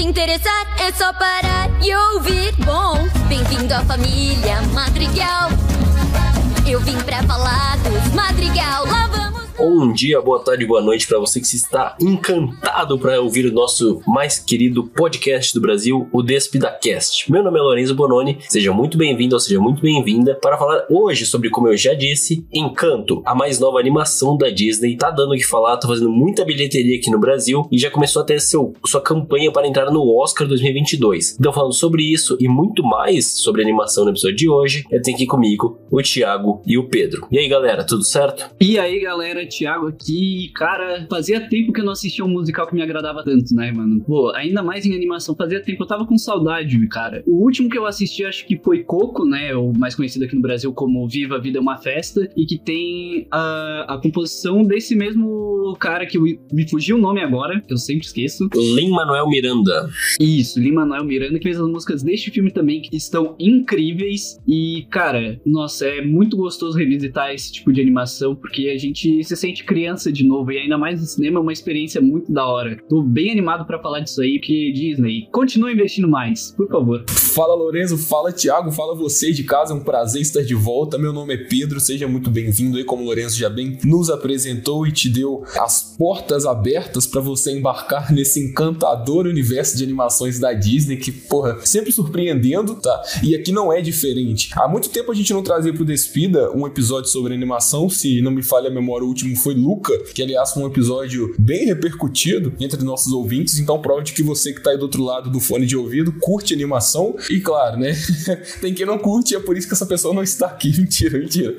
interessar, é só parar e ouvir. Bom, bem-vindo à família Madrigal. Eu vim pra falar dos Madrigal. Lá vamos. Bom dia, boa tarde, boa noite para você que está encantado para ouvir o nosso mais querido podcast do Brasil, o DespidaCast. Meu nome é Lorenzo Bononi, seja muito bem-vindo ou seja muito bem-vinda para falar hoje sobre, como eu já disse, Encanto, a mais nova animação da Disney. Tá dando o que falar, tá fazendo muita bilheteria aqui no Brasil e já começou a ter sua campanha para entrar no Oscar 2022. Então, falando sobre isso e muito mais sobre animação no episódio de hoje, eu tenho aqui comigo o Thiago e o Pedro. E aí, galera, tudo certo? E aí, galera, Thiago aqui. Cara, fazia tempo que eu não assistia um musical que me agradava tanto, né, mano? Pô, ainda mais em animação, fazia tempo, eu tava com saudade, cara. O último que eu assisti, acho que foi Coco, né, o mais conhecido aqui no Brasil como Viva a Vida é uma Festa, e que tem a composição desse mesmo cara que me fugiu o nome agora, que eu sempre esqueço. Lin-Manuel Miranda. Isso, Lin-Manuel Miranda, que fez as músicas deste filme também, que estão incríveis. E, cara, nossa, é muito gostoso revisitar esse tipo de animação, porque a gente se sente criança de novo, e ainda mais no cinema é uma experiência muito da hora. Tô bem animado pra falar disso aí, porque Disney, continua investindo mais, por favor. Fala, Lorenzo, fala, Thiago, fala você de casa, é um prazer estar de volta. Meu nome é Pedro, seja muito bem-vindo aí, como o Lorenzo já bem nos apresentou e te deu as portas abertas pra você embarcar nesse encantador universo de animações da Disney, que, porra, sempre surpreendendo, tá? E aqui não é diferente. Há muito tempo a gente não trazia pro Despida um episódio sobre animação, se não me falha a memória, o último foi Luca, que aliás foi um episódio bem repercutido entre nossos ouvintes, então prova de que você que tá aí do outro lado do fone de ouvido curte animação, e claro, né, tem quem não curte, é por isso que essa pessoa não está aqui. Mentira.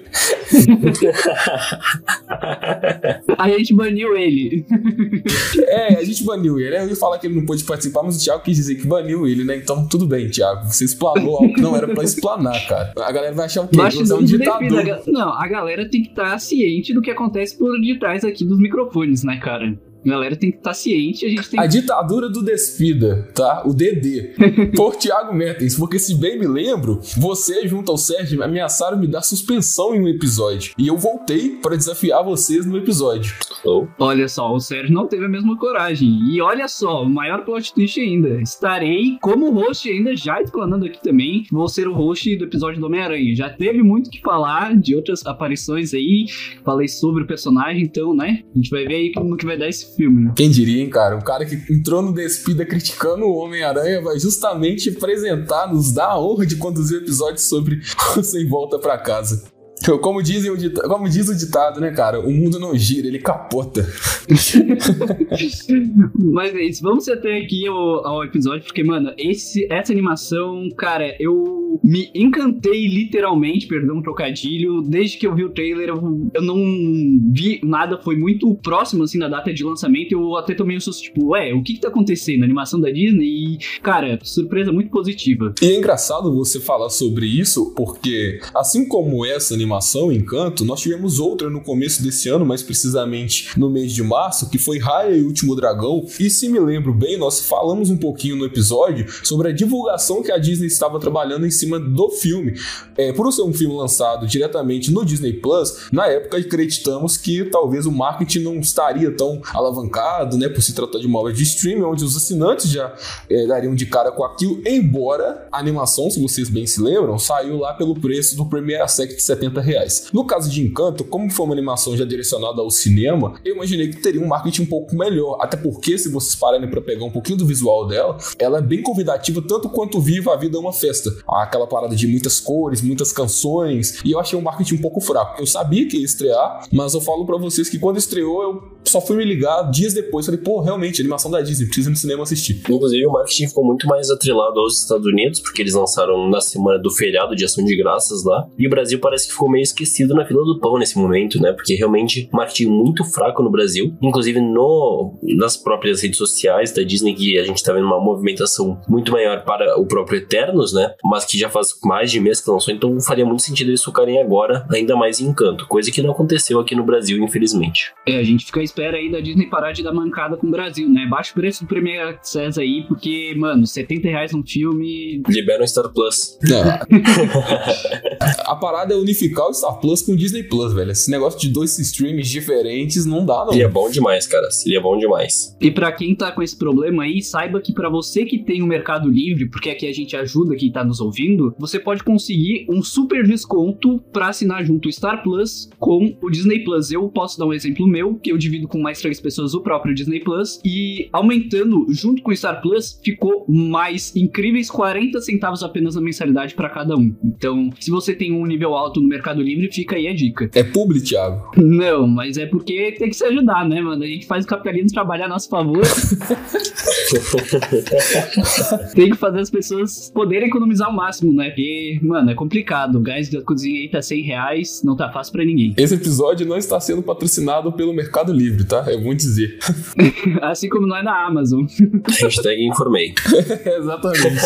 A gente baniu ele. A gente baniu ele, eu ia falar que ele não pôde participar, mas o Thiago quis dizer que baniu ele, né, então tudo bem, Thiago, você explanou algo que não era pra explanar, cara. A galera vai achar o quê? Você é um ditador. Não, a galera tem que estar ciente do que acontece por detrás aqui dos microfones, né, cara? A galera tem que estar ciente, a ditadura do Despida, tá? O DD. Por Thiago Mertens, porque se bem me lembro, você junto ao Sérgio ameaçaram me dar suspensão em um episódio. E eu voltei pra desafiar vocês no episódio. Olha só, o Sérgio não teve a mesma coragem. E olha só, o maior plot twist ainda. Estarei como host ainda, já explanando aqui também. Vou ser o host do episódio do Homem-Aranha. Já teve muito que falar de outras aparições aí. Falei sobre o personagem, então, né? A gente vai ver aí no que vai dar esse filme. Quem diria, hein, cara? O cara que entrou no Despida criticando o Homem-Aranha vai justamente apresentar, nos dar a honra de conduzir o episódio sobre Sem Volta Pra Casa. Como diz o ditado, né, cara? O mundo não gira, ele capota. Mas é isso, vamos até aqui ao episódio, porque, mano, essa animação, cara, eu me encantei literalmente, perdão, um trocadilho, desde que eu vi o trailer, eu não vi nada, foi muito próximo, assim, da data de lançamento, eu até tomei um susto, tipo, o que tá acontecendo? A animação da Disney? E, cara, surpresa muito positiva. E é engraçado você falar sobre isso, porque, assim como essa animação Encanto, nós tivemos outra no começo desse ano, mais precisamente no mês de março, que foi Raya e o Último Dragão, e se me lembro bem, nós falamos um pouquinho no episódio sobre a divulgação que a Disney estava trabalhando em cima do filme. Por ser um filme lançado diretamente no Disney Plus, na época acreditamos que talvez o marketing não estaria tão alavancado, né, por se tratar de uma obra de streaming, onde os assinantes já dariam de cara com aquilo, embora a animação, se vocês bem se lembram, saiu lá pelo preço do Premier Access de R$70. No caso de Encanto, como foi uma animação já direcionada ao cinema, eu imaginei que teria um marketing um pouco melhor, até porque, se vocês pararem para pegar um pouquinho do visual dela, ela é bem convidativa, tanto quanto Viva a Vida é uma Festa. Aquela parada de muitas cores, muitas canções, e eu achei um marketing um pouco fraco. Eu sabia que ia estrear, mas eu falo para vocês que quando estreou, eu só fui me ligar dias depois, falei, pô, realmente, animação da Disney, precisa ir no cinema assistir. Inclusive, o marketing ficou muito mais atrelado aos Estados Unidos, porque eles lançaram na semana do feriado de Ação de Graças lá, e o Brasil parece que ficou meio esquecido na fila do pão nesse momento, né? Porque realmente marketing muito fraco no Brasil, inclusive nas próprias redes sociais da Disney, que a gente tá vendo uma movimentação muito maior para o próprio Eternos, né? Mas que já faz mais de mês que lançou, então faria muito sentido eles focarem agora ainda mais em Encanto, coisa que não aconteceu aqui no Brasil, infelizmente. A gente fica à espera aí da Disney parar de dar mancada com o Brasil, né? Baixa o preço do Premier Access aí, porque, mano, R$70 um filme... Libera o Star Plus. A parada é unificar unificar o Star Plus com o Disney Plus, velho. Esse negócio de 2 streams diferentes não dá, não. Seria bom demais, cara. Seria bom demais. E pra quem tá com esse problema aí, saiba que pra você que tem o Mercado Livre, porque aqui a gente ajuda quem tá nos ouvindo, você pode conseguir um super desconto pra assinar junto o Star Plus com o Disney Plus. Eu posso dar um exemplo meu, que eu divido com mais 3 pessoas o próprio Disney Plus, e aumentando junto com o Star Plus, ficou mais incríveis 40 centavos apenas na mensalidade pra cada um. Então, se você tem um nível alto no Mercado Livre, fica aí a dica. É publi, Thiago? Não, mas é porque tem que se ajudar, né, mano? A gente faz o capitalismo trabalhar a nosso favor. Tem que fazer as pessoas poderem economizar o máximo, né? Porque, mano, é complicado. O gás da cozinha aí tá R$100, não tá fácil pra ninguém. Esse episódio não está sendo patrocinado pelo Mercado Livre, tá? É bom dizer. Assim como não é na Amazon. Hashtag informei. Exatamente.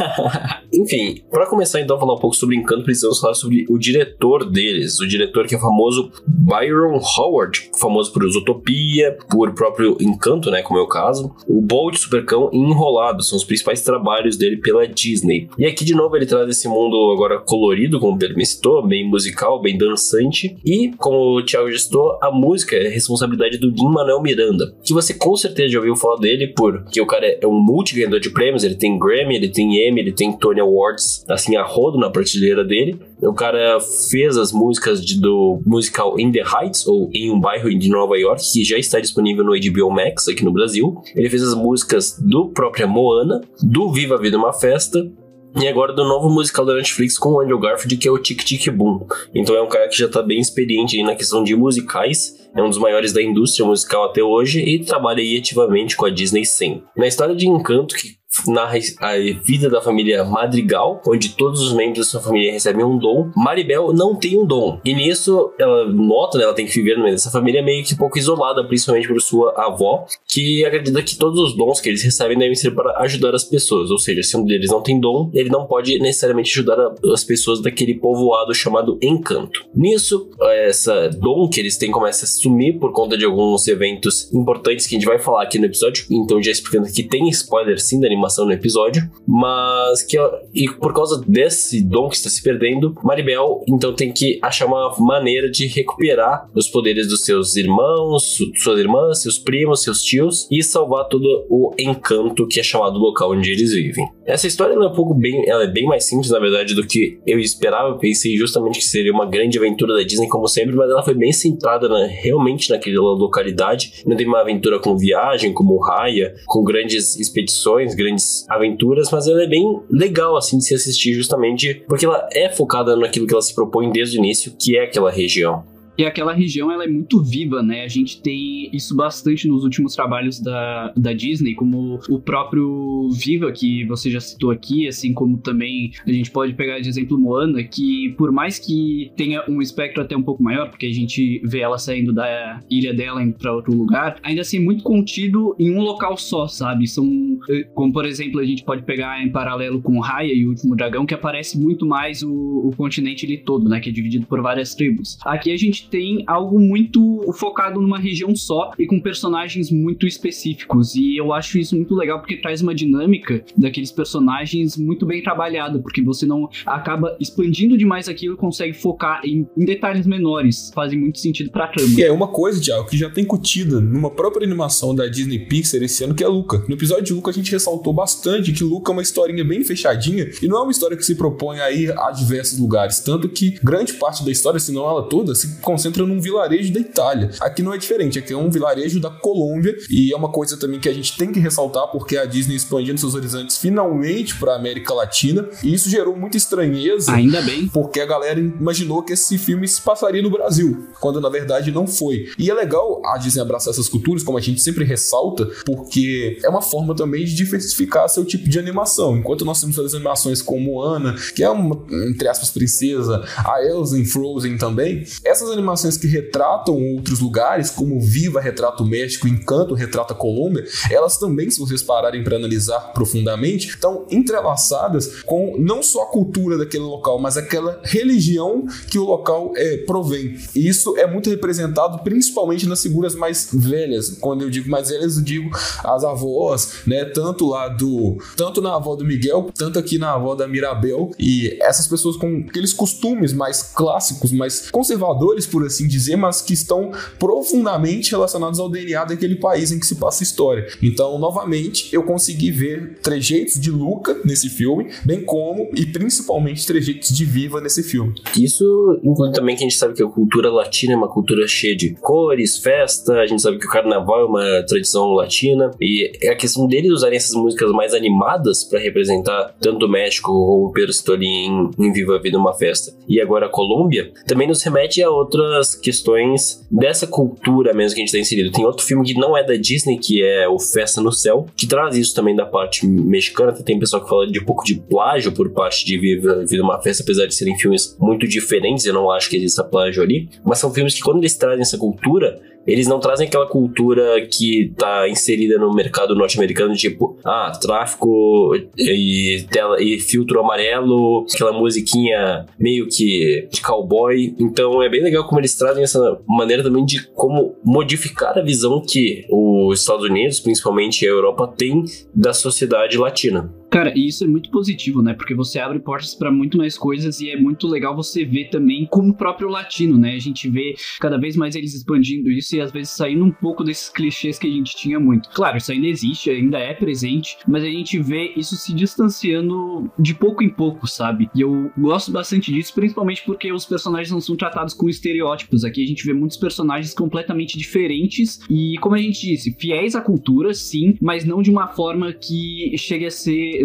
Enfim, pra começar então a falar um pouco sobre Encanto, precisamos falar sobre o diretor deles. O diretor que é o famoso Byron Howard, famoso por Zootopia, por próprio Encanto, né, como é o caso. O Bolt, Supercão e Enrolado são os principais trabalhos dele pela Disney. E aqui de novo ele traz esse mundo agora colorido, como o Pedro me citou, bem musical, bem dançante. E, como o Thiago já citou, a música é responsabilidade do Lin-Manuel Miranda, que você com certeza já ouviu falar dele, porque o cara é um multi-ganhador de prêmios, ele tem Grammy, ele tem Emmy, ele tem Tony Awards, assim, a rodo na prateleira dele. O cara fez as músicas do musical In the Heights, ou Em um Bairro de Nova York, que já está disponível no HBO Max aqui no Brasil. Ele fez as músicas do próprio Moana, do Viva a Vida é uma Festa, e agora do novo musical da Netflix com o Andrew Garfield, que é o Tic Tic Boom. Então é um cara que já tá bem experiente aí na questão de musicais, é um dos maiores da indústria musical até hoje e trabalha aí ativamente com a Disney sempre. Na história de Encanto, que narra a vida da família Madrigal, onde todos os membros da sua família recebem um dom, Maribel não tem um dom. E nisso, ela nota, né, ela tem que viver no meio dessa família meio que pouco isolada, principalmente por sua avó, que acredita que todos os dons que eles recebem devem ser para ajudar as pessoas. Ou seja, se um deles não tem dom, ele não pode necessariamente ajudar as pessoas daquele povoado chamado Encanto. Nisso, essa dom que eles têm começa a sumir por conta de alguns eventos importantes que a gente vai falar aqui no episódio. Então, já explicando que tem spoiler sim da animação no episódio, mas que e por causa desse dom que está se perdendo, Maribel então tem que achar uma maneira de recuperar os poderes dos seus irmãos, suas irmãs, seus primos, seus tios e salvar todo o encanto que é chamado local onde eles vivem. Essa história ela é bem mais simples, na verdade, do que eu esperava. Eu pensei justamente que seria uma grande aventura da Disney, como sempre, mas ela foi bem centrada realmente naquela localidade. Não tem uma aventura com viagem, como Raya, com grandes expedições, grandes aventuras, mas ela é bem legal assim de se assistir, justamente porque ela é focada naquilo que ela se propõe desde o início, que é aquela região. E aquela região, ela é muito viva, né? A gente tem isso bastante nos últimos trabalhos da Disney, como o próprio Viva, que você já citou aqui, assim como também a gente pode pegar de exemplo Moana, que por mais que tenha um espectro até um pouco maior, porque a gente vê ela saindo da ilha dela indo pra outro lugar, ainda assim muito contido em um local só, sabe? São, como por exemplo, a gente pode pegar em paralelo com Raya e o Último Dragão, que aparece muito mais o continente ali todo, né? Que é dividido por várias tribos. Aqui a gente tem algo muito focado numa região só e com personagens muito específicos, e eu acho isso muito legal porque traz uma dinâmica daqueles personagens muito bem trabalhada, porque você não acaba expandindo demais aquilo e consegue focar em detalhes menores, fazem muito sentido pra trama. E é uma coisa, Thiago, que já tem incutida numa própria animação da Disney Pixar esse ano, que é Luca. No episódio de Luca a gente ressaltou bastante que Luca é uma historinha bem fechadinha e não é uma história que se propõe a ir a diversos lugares, tanto que grande parte da história, se não ela toda, se concentra num vilarejo da Itália. Aqui não é diferente, aqui é um vilarejo da Colômbia, e é uma coisa também que a gente tem que ressaltar, porque a Disney expandindo seus horizontes finalmente para a América Latina, e isso gerou muita estranheza. Ainda bem. Porque a galera imaginou que esse filme se passaria no Brasil, quando na verdade não foi. E é legal a Disney abraçar essas culturas, como a gente sempre ressalta, porque é uma forma também de diversificar seu tipo de animação. Enquanto nós temos as animações como Moana, que é uma, entre aspas, princesa, a Elsa em Frozen também, essas animações animações que retratam outros lugares, como Viva retrata o México, Encanto retrata a Colômbia, elas também, se vocês pararem para analisar profundamente, estão entrelaçadas com não só a cultura daquele local, mas aquela religião que o local provém. E isso é muito representado principalmente nas figuras mais velhas. Quando eu digo mais velhas, eu digo as avós, né? Tanto na avó do Miguel, tanto aqui na avó da Mirabel, e essas pessoas com aqueles costumes mais clássicos, mais conservadores, por assim dizer, mas que estão profundamente relacionados ao DNA daquele país em que se passa a história. Então, novamente, eu consegui ver trejeitos de Luca nesse filme, bem como e principalmente trejeitos de Viva nesse filme. Isso inclui também que a gente sabe que a cultura latina é uma cultura cheia de cores, festa, a gente sabe que o carnaval é uma tradição latina, e é a questão deles usarem essas músicas mais animadas para representar tanto o México ou o Pedro citou ali em Viva a Vida Uma Festa, e agora a Colômbia, também nos remete a outras questões dessa cultura mesmo que a gente está inserido. Tem outro filme que não é da Disney, que é o Festa no Céu, que traz isso também da parte mexicana. Tem pessoal que fala de um pouco de plágio por parte de Viva a Vida Uma Festa, apesar de serem filmes muito diferentes, eu não acho que exista plágio ali, mas são filmes que quando eles trazem essa cultura, eles não trazem aquela cultura que tá inserida no mercado norte-americano, tipo, tráfico e filtro amarelo, aquela musiquinha meio que de cowboy. Então é bem legal como eles trazem essa maneira também de como modificar a visão que os Estados Unidos, principalmente a Europa, tem da sociedade latina. Cara, e isso é muito positivo, né? Porque você abre portas pra muito mais coisas e é muito legal você ver também como o próprio latino, né? A gente vê cada vez mais eles expandindo isso e às vezes saindo um pouco desses clichês que a gente tinha muito. Claro, isso ainda existe, ainda é presente, mas a gente vê isso se distanciando de pouco em pouco, sabe? E eu gosto bastante disso, principalmente porque os personagens não são tratados com estereótipos. Aqui a gente vê muitos personagens completamente diferentes e, como a gente disse, fiéis à cultura, sim, mas não de uma forma que chegue a ser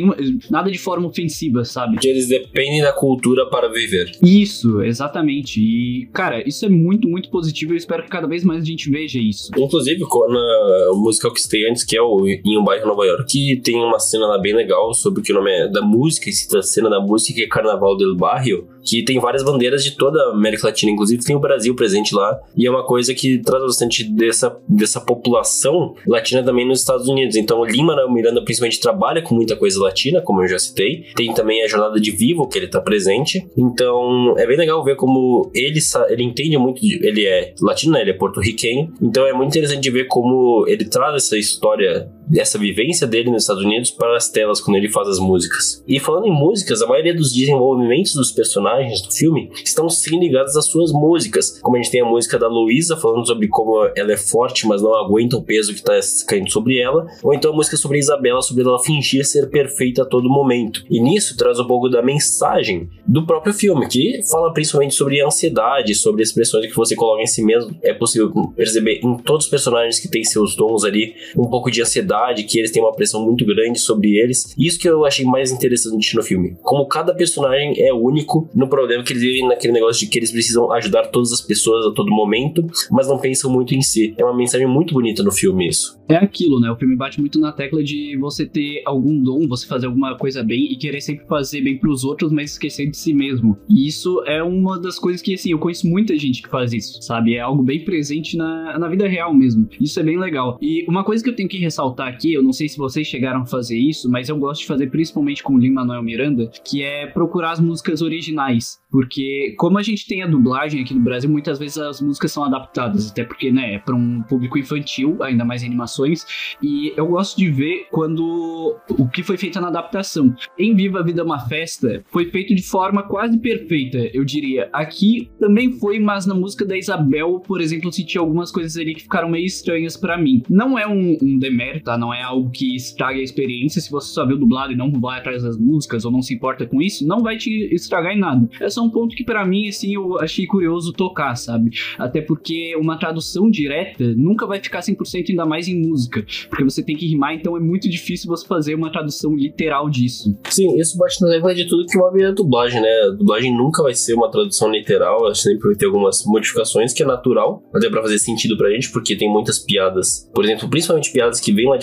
nada de forma ofensiva, sabe? Que eles dependem da cultura para viver. Isso, exatamente. E, cara, isso é muito, muito positivo. Eu espero que cada vez mais a gente veja isso. Inclusive, na musical que citei antes, que é Em um Bairro Nova York, que tem uma cena lá bem legal sobre o que o nome é da música, e cita a cena da música, que é Carnaval del Barrio, que tem várias bandeiras de toda a América Latina, inclusive tem o Brasil presente lá, e é uma coisa que traz bastante dessa população latina também nos Estados Unidos. Então, Lin-Manuel Miranda principalmente trabalha com muita coisa latina, como eu já citei. Tem também a Jornada de Vivo, que ele tá presente. Então, é bem legal ver como ele entende muito, ele é latino, né? Ele é porto-riquenho. Então, é muito interessante de ver como ele traz essa história, essa vivência dele nos Estados Unidos para as telas quando ele faz as músicas. E falando em músicas, a maioria dos desenvolvimentos dos personagens do filme estão sim ligados às suas músicas. Como a gente tem a música da Luísa falando sobre como ela é forte, mas não aguenta o peso que está caindo sobre ela. Ou então a música sobre a Isabela, sobre ela fingir ser perfeita a todo momento. E nisso traz um pouco da mensagem do próprio filme, que fala principalmente sobre a ansiedade, sobre expressões que você coloca em si mesmo. É possível perceber em todos os personagens que têm seus tons ali um pouco de ansiedade, que eles têm uma pressão muito grande sobre eles. Isso que eu achei mais interessante no filme. Como cada personagem é único no problema que eles vivem, naquele negócio de que eles precisam ajudar todas as pessoas a todo momento, mas não pensam muito em si. É uma mensagem muito bonita no filme isso. É aquilo, né? O filme bate muito na tecla de você ter algum dom, você fazer alguma coisa bem e querer sempre fazer bem pros outros, mas esquecer de si mesmo. E isso é uma das coisas que, assim, eu conheço muita gente que faz isso, sabe? É algo bem presente na vida real mesmo. Isso é bem legal. E uma coisa que eu tenho que ressaltar aqui, eu não sei se vocês chegaram a fazer isso, mas eu gosto de fazer principalmente com o Lin-Manuel Miranda, que é procurar as músicas originais. Porque, como a gente tem a dublagem aqui no Brasil, muitas vezes as músicas são adaptadas, até porque, né, é para um público infantil, ainda mais em animações, e eu gosto de ver quando o que foi feito na adaptação. Em Viva a Vida Uma Festa, foi feito de forma quase perfeita, eu diria. Aqui também foi, mas na música da Isabel, por exemplo, eu senti algumas coisas ali que ficaram meio estranhas pra mim. Não é um demérito, tá? Não é algo que estrague a experiência. Se você só viu dublado e não vai atrás das músicas ou não se importa com isso, não vai te estragar em nada. É só um ponto que pra mim, assim, eu achei curioso tocar, sabe? Até porque uma tradução direta nunca vai ficar 100%, ainda mais em música, porque você tem que rimar, então é muito difícil você fazer uma tradução literal disso. Sim, isso bate na tecla de tudo que envolve a dublagem, né? A dublagem nunca vai ser uma tradução literal, ela sempre vai ter algumas modificações, que é natural, até pra fazer sentido pra gente, porque tem muitas piadas, por exemplo, principalmente piadas que vêm lá de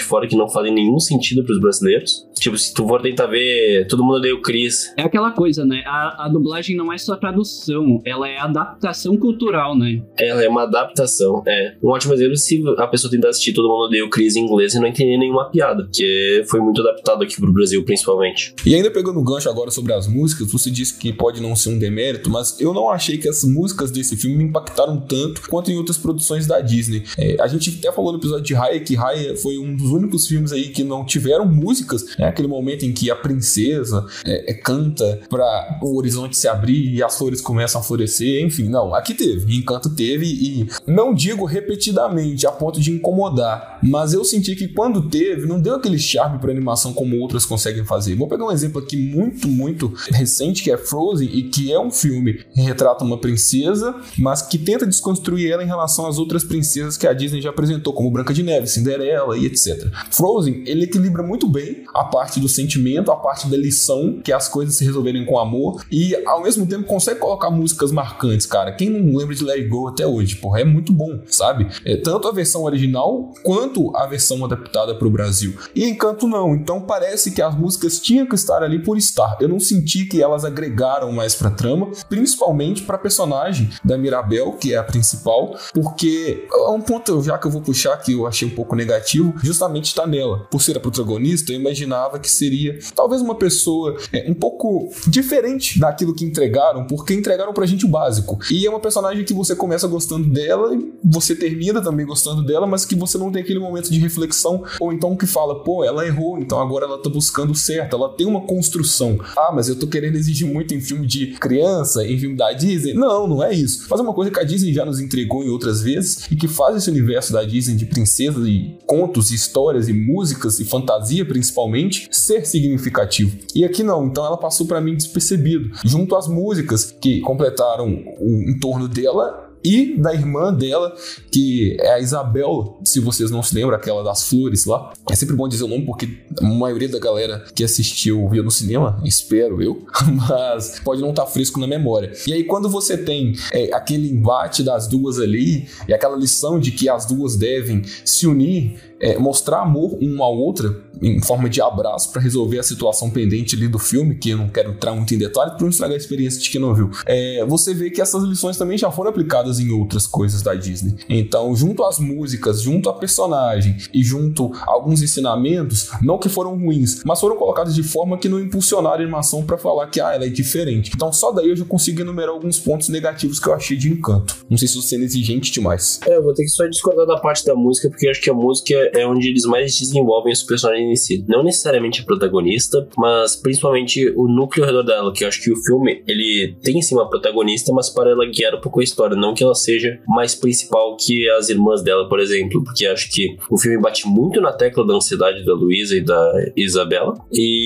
de fora que não fazem nenhum sentido pros brasileiros. Tipo, se tu for tentar ver Todo Mundo Odeia o Chris. É aquela coisa, né? A dublagem não é só tradução, ela é adaptação cultural, né? Ela é uma adaptação, Um ótimo exemplo se a pessoa tentar assistir Todo Mundo Odeia o Chris em inglês e não entender nenhuma piada, que foi muito adaptado aqui pro Brasil, principalmente. E ainda pegando o gancho agora sobre as músicas, você disse que pode não ser um demérito, mas eu não achei que as músicas desse filme me impactaram tanto quanto em outras produções da Disney. A gente até falou no episódio de Raya que Raya foi um dos únicos filmes aí que não tiveram músicas, aquele momento em que a princesa canta para o horizonte se abrir e as flores começam a florescer, enfim, não, aqui teve, Encanto teve, e não digo repetidamente a ponto de incomodar, mas eu senti que quando teve, não deu aquele charme pra animação como outras conseguem fazer. Vou pegar um exemplo aqui muito recente, que é Frozen, e que é um filme que retrata uma princesa, mas que tenta desconstruir ela em relação às outras princesas que a Disney já apresentou, como Branca de Neve, Cinderela e etc. Frozen, ele equilibra muito bem a parte do sentimento, a parte da lição, que é as coisas se resolverem com amor, e ao mesmo tempo consegue colocar músicas marcantes, cara. Quem não lembra de Let It Go até hoje, porra, é muito bom, sabe? Tanto a versão original quanto a versão adaptada pro Brasil. E Encanto não, então parece que as músicas tinham que estar ali por estar. Eu não senti que elas agregaram mais pra trama, principalmente pra personagem da Mirabel, que é a principal, porque um ponto já que eu vou puxar que eu achei um pouco negativo, justamente tá nela. Por ser a protagonista, eu imaginava que seria talvez uma pessoa um pouco diferente daquilo que entregaram, porque entregaram pra gente o básico. E é uma personagem que você começa gostando dela e você termina também gostando dela, mas que você não tem aquele momento de reflexão, ou então que fala, pô, ela errou, então agora ela tá buscando o certo, ela tem uma construção. Ah, mas eu tô querendo exigir muito em filme de criança, em filme da Disney. Não é isso. Mas é uma coisa que a Disney já nos entregou em outras vezes e que faz esse universo da Disney de princesas e contos, e histórias e músicas e fantasia principalmente ser significativo. E aqui não, então ela passou pra mim despercebido. Junto às músicas que completaram o entorno dela e da irmã dela, que é a Isabel, se vocês não se lembram, aquela das flores lá. É sempre bom dizer o nome, porque a maioria da galera que assistiu viu no cinema, espero eu, mas pode não estar fresco na memória. E aí quando você tem aquele embate das duas ali, e aquela lição de que as duas devem se unir, mostrar amor uma à outra em forma de abraço para resolver a situação pendente ali do filme, que eu não quero entrar muito em detalhes para não estragar a experiência de quem não viu. Você vê que essas lições também já foram aplicadas em outras coisas da Disney. Então, junto às músicas, junto a personagem e junto a alguns ensinamentos, não que foram ruins, mas foram colocados de forma que não impulsionaram a animação para falar que ela é diferente. Então, só daí eu já consigo enumerar alguns pontos negativos que eu achei de Encanto. Não sei se você é exigente demais. Eu vou ter que só discordar da parte da música, porque eu acho que a música é onde eles mais desenvolvem os personagens em si. Não necessariamente a protagonista, mas principalmente o núcleo ao redor dela, que eu acho que o filme, ele tem sim uma protagonista, mas para ela guiar um pouco a história, não que ela seja mais principal que as irmãs dela, por exemplo, porque acho que o filme bate muito na tecla da ansiedade da Luísa e da Isabela,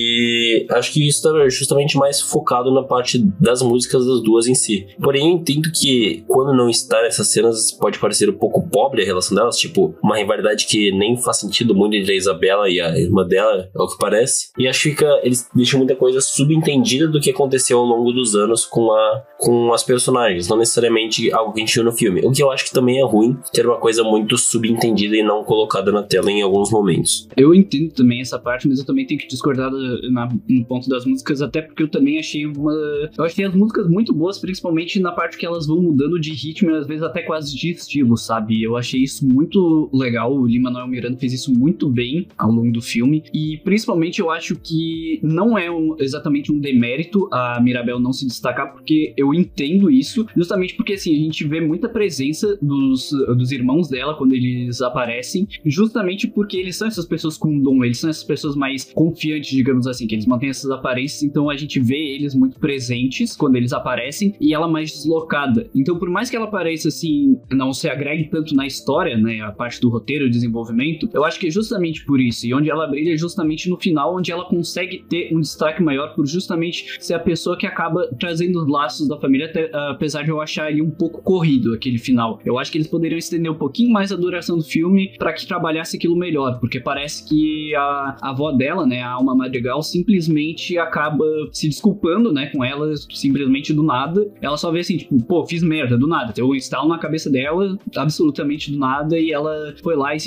e acho que isso tá justamente mais focado na parte das músicas das duas em si. Porém, eu entendo que quando não está nessas cenas, pode parecer um pouco pobre a relação delas, tipo, uma rivalidade que nem faz sentido muito entre a Isabela e a irmã dela, é o que parece, e acho que eles deixam muita coisa subentendida do que aconteceu ao longo dos anos com as personagens, não necessariamente algo que a gente viu no filme, o que eu acho que também é ruim, ter uma coisa muito subentendida e não colocada na tela em alguns momentos. Eu entendo também essa parte, mas eu também tenho que discordar no ponto das músicas, até porque eu também achei eu achei as músicas muito boas, principalmente na parte que elas vão mudando de ritmo e às vezes até quase de estilo, sabe? Eu achei isso muito legal, o Lin-Manuel Miranda fez isso muito bem ao longo do filme, e principalmente eu acho que não é exatamente um demérito a Mirabel não se destacar, porque eu entendo isso, justamente porque assim, a gente vê muita presença dos irmãos dela quando eles aparecem, justamente porque eles são essas pessoas com dom, eles são essas pessoas mais confiantes, digamos assim, que eles mantêm essas aparências, então a gente vê eles muito presentes quando eles aparecem, e ela mais deslocada. Então por mais que ela apareça assim, não se agregue tanto na história, né, a parte do roteiro, o desenvolvimento, eu acho que é justamente por isso, e onde ela brilha é justamente no final, onde ela consegue ter um destaque maior por justamente ser a pessoa que acaba trazendo os laços da família, apesar de eu achar ele um pouco corrido, aquele final. Eu acho que eles poderiam estender um pouquinho mais a duração do filme para que trabalhasse aquilo melhor, porque parece que a avó dela, né, a Alma Madrigal, simplesmente acaba se desculpando, né, com ela, simplesmente do nada. Ela só vê assim, tipo, pô, fiz merda, do nada. Tem um estalo na cabeça dela, absolutamente do nada, e ela foi lá e se desculpou.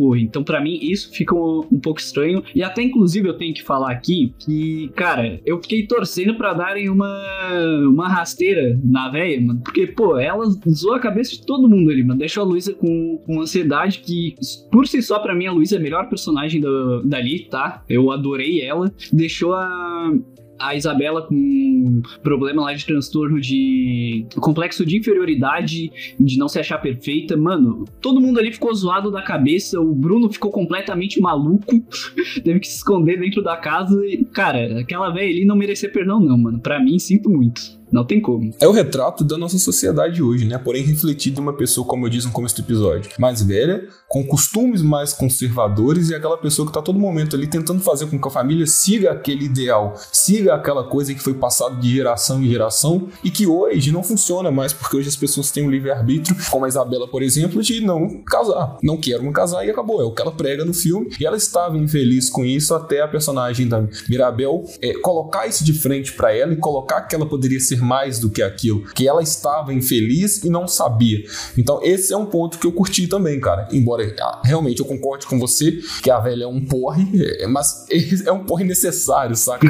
torre. Então, pra mim, isso fica um pouco estranho. E até, inclusive, eu tenho que falar aqui que, cara, eu fiquei torcendo pra darem uma rasteira na véia, mano. Porque, pô, ela zoou a cabeça de todo mundo ali, mano. Deixou a Luísa com ansiedade, que, por si só, pra mim, a Luísa é a melhor personagem dali, tá? Eu adorei ela. Deixou a Isabela com problema lá de transtorno de complexo de inferioridade, de não se achar perfeita. Mano, todo mundo ali ficou zoado da cabeça. O Bruno ficou completamente maluco. Teve que se esconder dentro da casa. E, cara, aquela velha ali não merecia perdão não, mano. Pra mim, sinto muito. Não tem como. É o retrato da nossa sociedade hoje, né? Porém refletido em uma pessoa, como eu disse no começo do episódio, mais velha, com costumes mais conservadores, e aquela pessoa que tá todo momento ali tentando fazer com que a família siga aquele ideal, siga aquela coisa que foi passado de geração em geração e que hoje não funciona mais, porque hoje as pessoas têm um livre-arbítrio, como a Isabela, por exemplo, de não casar. Não quero me casar e acabou. É o que ela prega no filme, e ela estava infeliz com isso até a personagem da Mirabel colocar isso de frente pra ela e colocar que ela poderia ser mais do que aquilo, que ela estava infeliz e não sabia. Então esse é um ponto que eu curti também, cara, embora realmente eu concorde com você que a velha é um porre, mas é um porre necessário, saca?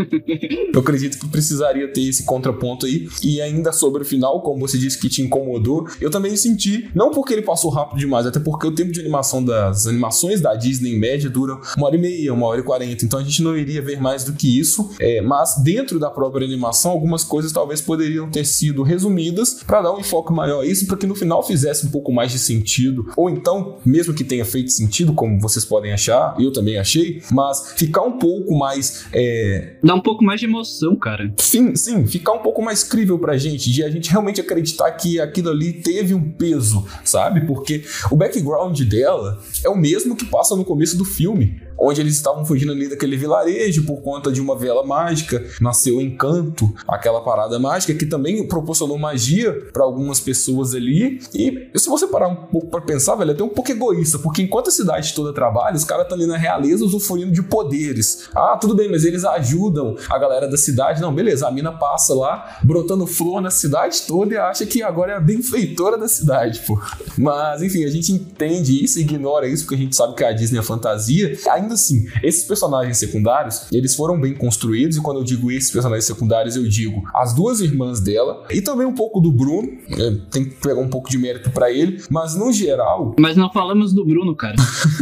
Eu acredito que precisaria ter esse contraponto aí. E ainda sobre o final, como você disse que te incomodou, eu também senti, não porque ele passou rápido demais, até porque o tempo de animação das animações da Disney em média dura 1h30, 1h40, então a gente não iria ver mais do que isso, mas dentro da própria animação algumas coisas talvez poderiam ter sido resumidas para dar um enfoque maior a isso, para que no final fizesse um pouco mais de sentido, ou então, mesmo que tenha feito sentido, como vocês podem achar, eu também achei, mas ficar um pouco mais... Dá um pouco mais de emoção, cara. Sim, ficar um pouco mais crível pra gente, de a gente realmente acreditar que aquilo ali teve um peso, sabe? Porque o background dela é o mesmo que passa no começo do filme, onde eles estavam fugindo ali daquele vilarejo por conta de uma vela mágica, nasceu o Encanto, aquela parada mágica que também proporcionou magia para algumas pessoas ali. E se você parar um pouco para pensar, velho, é até um pouco egoísta, porque enquanto a cidade toda trabalha, os caras estão ali na realeza usufruindo de poderes. Ah, tudo bem, mas eles ajudam a galera da cidade. Não, beleza, a mina passa lá, brotando flor na cidade toda e acha que agora é a benfeitora da cidade, pô. Mas, enfim, a gente entende isso, ignora isso, porque a gente sabe que a Disney é fantasia. Ainda assim, esses personagens secundários, eles foram bem construídos, e quando eu digo esses personagens secundários, eu digo as duas irmãs dela, e também um pouco do Bruno, tem que pegar um pouco de mérito pra ele, mas no geral... Mas não falamos do Bruno, cara.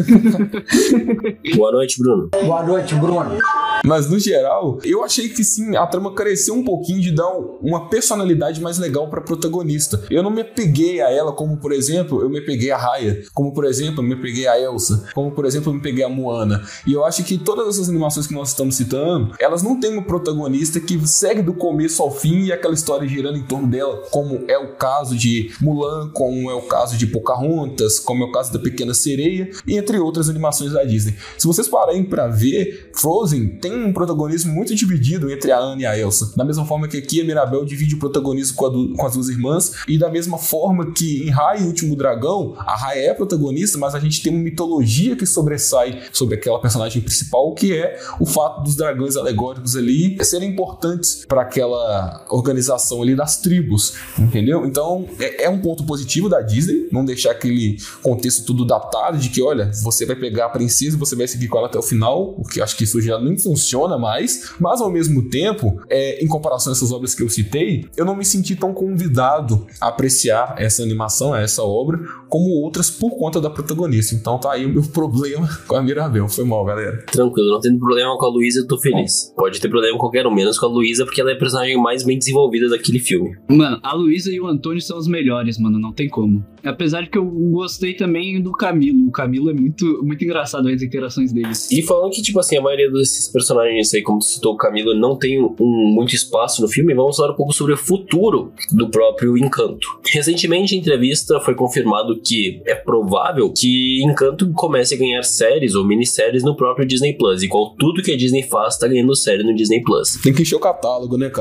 Boa noite, Bruno. Boa noite, Bruno. Mas no geral, eu achei que sim, a trama cresceu um pouquinho de dar uma personalidade mais legal pra protagonista. Eu não me apeguei a ela como, por exemplo, eu me apeguei a Raya, como, por exemplo, eu me apeguei a Elsa, como, por exemplo, eu me peguei a Moana. E eu acho que todas essas animações que nós estamos citando, elas não têm uma protagonista que segue do começo ao fim e aquela história girando em torno dela, como é o caso de Mulan, como é o caso de Pocahontas, como é o caso da Pequena Sereia, e entre outras animações da Disney. Se vocês pararem pra ver, Frozen tem um protagonismo muito dividido entre a Anna e a Elsa. Da mesma forma que aqui a Mirabel divide o protagonismo com as duas irmãs, e da mesma forma que em Raya e o Último Dragão, a Raya é protagonista, mas a gente tem uma mitologia que sobressai sobre aquela personagem principal, que é o fato dos dragões alegóricos ali serem importantes para aquela organização ali das tribos, entendeu? Então é um ponto positivo da Disney, não deixar aquele contexto tudo datado de que, olha, você vai pegar a princesa e você vai seguir com ela até o final, porque acho que isso já nem funciona mais, mas ao mesmo tempo, em comparação a essas obras que eu citei, eu não me senti tão convidado a apreciar essa animação, essa obra, como outras por conta da protagonista. Então tá aí o meu problema com a Mirabel. Foi mal, galera. Tranquilo, não tendo problema com a Luísa, eu tô feliz. Pode ter problema com qualquer um, menos com a Luísa, porque ela é a personagem mais bem desenvolvida daquele filme. Mano, a Luísa e o Antônio são os melhores, mano, não tem como. Apesar de que eu gostei também do Camilo. O Camilo é muito, muito engraçado as interações deles. E falando que, tipo assim, a maioria desses personagens aí, como tu citou, o Camilo, não tem muito espaço no filme, vamos falar um pouco sobre o futuro do próprio Encanto. Recentemente, em entrevista, foi confirmado que é provável que Encanto comece a ganhar séries ou minisséries no próprio Disney Plus, igual tudo que a Disney faz tá ganhando série no Disney Plus. Tem que encher o catálogo, né, cara?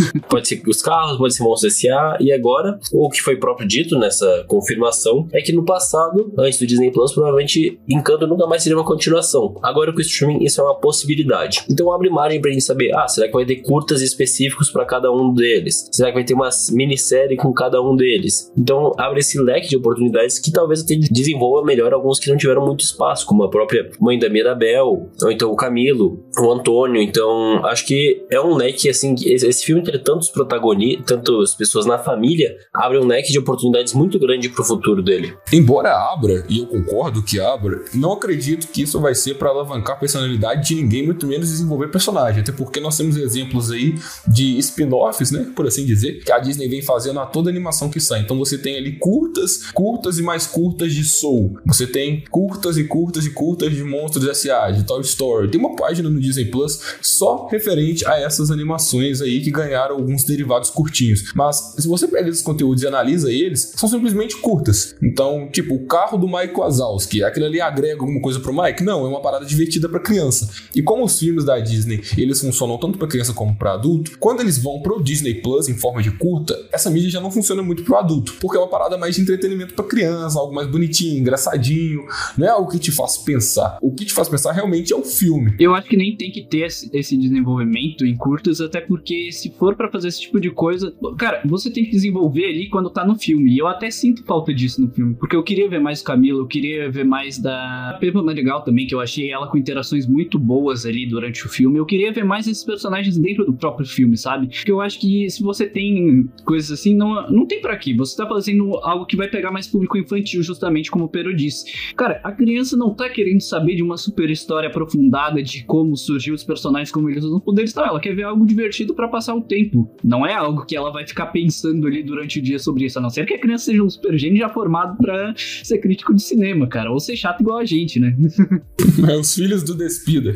Pode ser os carros, pode ser Monstros S.A. E agora, o que foi próprio dito nessa confirmação é que no passado, antes do Disney Plus, provavelmente Encanto nunca mais seria uma continuação. Agora com o streaming isso é uma possibilidade. Então abre margem pra gente saber, será que vai ter curtas específicos pra cada um deles? Será que vai ter uma minissérie com cada um deles? Então abre esse leque de oportunidades que talvez até desenvolva melhor alguns que não tiveram muito espaço, como a própria mãe da Mirabel, ou então o Camilo, o Antônio. Então acho que é um leque assim, esse filme ter tantos protagonistas, tantas pessoas na família, abre um leque de oportunidades muito grande pro futuro dele. Embora abra, e eu concordo que abra, não acredito que isso vai ser para alavancar a personalidade de ninguém, muito menos desenvolver personagem, até porque nós temos exemplos aí de spin-offs, né, por assim dizer, que a Disney vem fazendo a toda animação que sai. Então você tem ali curtas e mais curtas de Soul, você tem curtas e curtas de Monstros S.A., de Toy Story. Tem uma página no Disney Plus só referente a essas animações aí que ganharam alguns derivados curtinhos. Mas se você pega esses conteúdos e analisa eles, são simplesmente curtas. Então, tipo, o carro do Mike Wazowski, aquilo ali agrega alguma coisa pro Mike? Não, é uma parada divertida pra criança. E como os filmes da Disney, eles funcionam tanto pra criança como pra adulto, quando eles vão pro Disney Plus em forma de curta, essa mídia já não funciona muito pro adulto, porque é uma parada mais de entretenimento pra criança, algo mais bonitinho, engraçadinho, não é algo que te faz pensar. O que te faz pensar realmente é o filme. Eu acho que nem tem que ter esse desenvolvimento em curtas, até porque se for pra fazer esse tipo de coisa, cara, você tem que desenvolver ali quando tá no filme, e eu até sinto falta disso no filme, porque eu queria ver mais o Camilo, eu queria ver mais da Peppa Madrigal também, que eu achei ela com interações muito boas ali durante o filme. Eu queria ver mais esses personagens dentro do próprio filme, sabe? Porque eu acho que se você tem coisas assim, não tem pra quê. Você tá fazendo algo que vai pegar mais público infantil, justamente como o Pero disse. Cara, a criança não tá querendo saber de uma super história aprofundada de como surgiu os personagens, como eles usam poderes, não. Ela quer ver algo divertido pra passar o tempo. Não é algo que ela vai ficar pensando ali durante o dia sobre isso, a não ser que a criança seja um super gênio já formado pra ser crítico de cinema, cara. Ou ser chato igual a gente, né? É os filhos do Despida.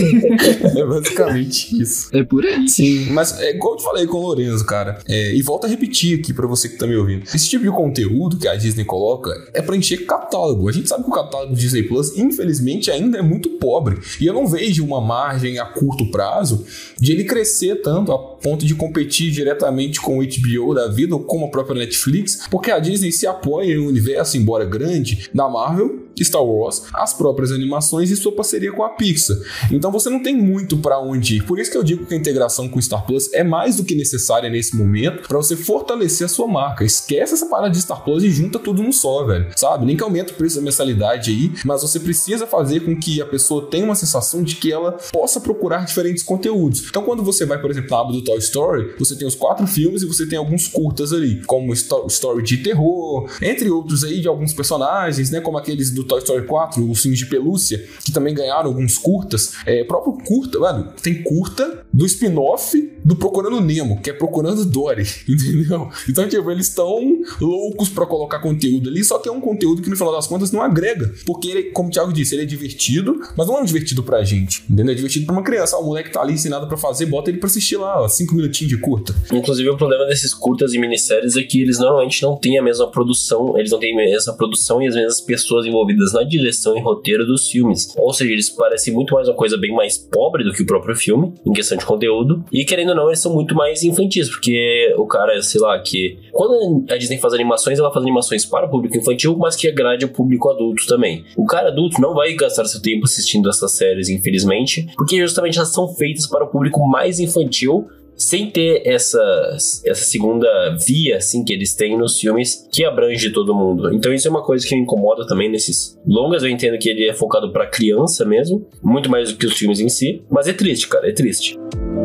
É basicamente isso. É por aí. Sim, mas é igual eu te falei com o Lorenzo, cara. E volto a repetir aqui pra você que tá me ouvindo. Esse tipo de conteúdo que a Disney coloca é pra encher catálogo. A gente sabe que o catálogo do Disney Plus, infelizmente, ainda é muito pobre. E eu não vejo uma margem a curto prazo de ele crescer tanto a ponto de competir diretamente com o HBO da vida ou com a própria Netflix, porque a Disney se apoia em um universo, embora grande, da Marvel, Star Wars, as próprias animações e sua parceria com a Pixar. Então você não tem muito pra onde ir. Por isso que eu digo que a integração com o Star Plus é mais do que necessária nesse momento pra você fortalecer a sua marca. Esquece essa parada de Star Plus e junta tudo num só, velho. Sabe? Nem que aumente o preço da mensalidade aí, mas você precisa fazer com que a pessoa tenha uma sensação de que ela possa procurar diferentes conteúdos. Então quando você vai, por exemplo, na aba do Toy Story, você tem os 4 filmes e você tem alguns curtas ali, como Story de terror, entre outros aí de alguns personagens, né? Como aqueles do Toy Story 4, os filmes de pelúcia, que também ganharam alguns curtas. Próprio curta, mano, tem curta do spin-off do Procurando Nemo, que é Procurando Dory, entendeu? Então, tipo, eles estão loucos pra colocar conteúdo ali, só que é um conteúdo que no final das contas não agrega, porque ele, como o Thiago disse, ele é divertido, mas não é divertido pra gente, entendeu? É divertido pra uma criança. O moleque tá ali ensinado pra fazer, bota ele pra assistir lá, 5 minutinhos de curta. Inclusive, o problema desses curtas e minisséries é que eles normalmente não têm a mesma produção, eles não têm essa produção e as mesmas pessoas envolvidas na direção e roteiro dos filmes. Ou seja, eles parecem muito mais uma coisa bem mais pobre do que o próprio filme, em questão de conteúdo. E querendo ou não, eles são muito mais infantis, porque o cara, sei lá, que quando a Disney faz animações, ela faz animações para o público infantil, mas que agrade o público adulto também. O cara adulto não vai gastar seu tempo assistindo essas séries, infelizmente, porque justamente elas são feitas para o público mais infantil, sem ter essa segunda via, assim, que eles têm nos filmes, que abrange todo mundo. Então isso é uma coisa que me incomoda também nesses longas. Eu entendo que ele é focado pra criança mesmo, muito mais do que os filmes em si, mas é triste, cara, é triste.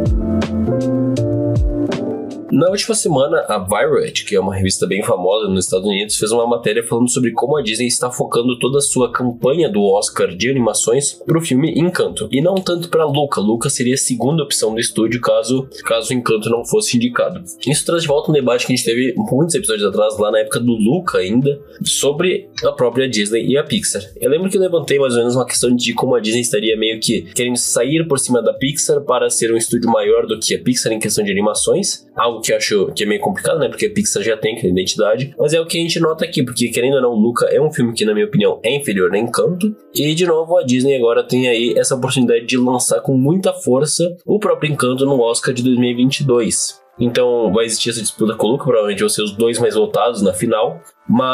Na última semana, a Variety, que é uma revista bem famosa nos Estados Unidos, fez uma matéria falando sobre como a Disney está focando toda a sua campanha do Oscar de animações para o filme Encanto, e não tanto para Luca. Luca seria a segunda opção do estúdio caso Encanto não fosse indicado. Isso traz de volta um debate que a gente teve muitos episódios atrás, lá na época do Luca ainda, sobre a própria Disney e a Pixar. Eu lembro que eu levantei mais ou menos uma questão de como a Disney estaria meio que querendo sair por cima da Pixar para ser um estúdio maior do que a Pixar em questão de animações, algo que eu acho que é meio complicado, né? Porque a Pixar já tem aquela identidade. Mas é o que a gente nota aqui, porque querendo ou não, Luca é um filme que, na minha opinião, é inferior a Encanto. E, de novo, a Disney agora tem aí essa oportunidade de lançar com muita força o próprio Encanto no Oscar de 2022. Então vai existir essa disputa com o Luca, provavelmente vão ser os dois mais votados na final.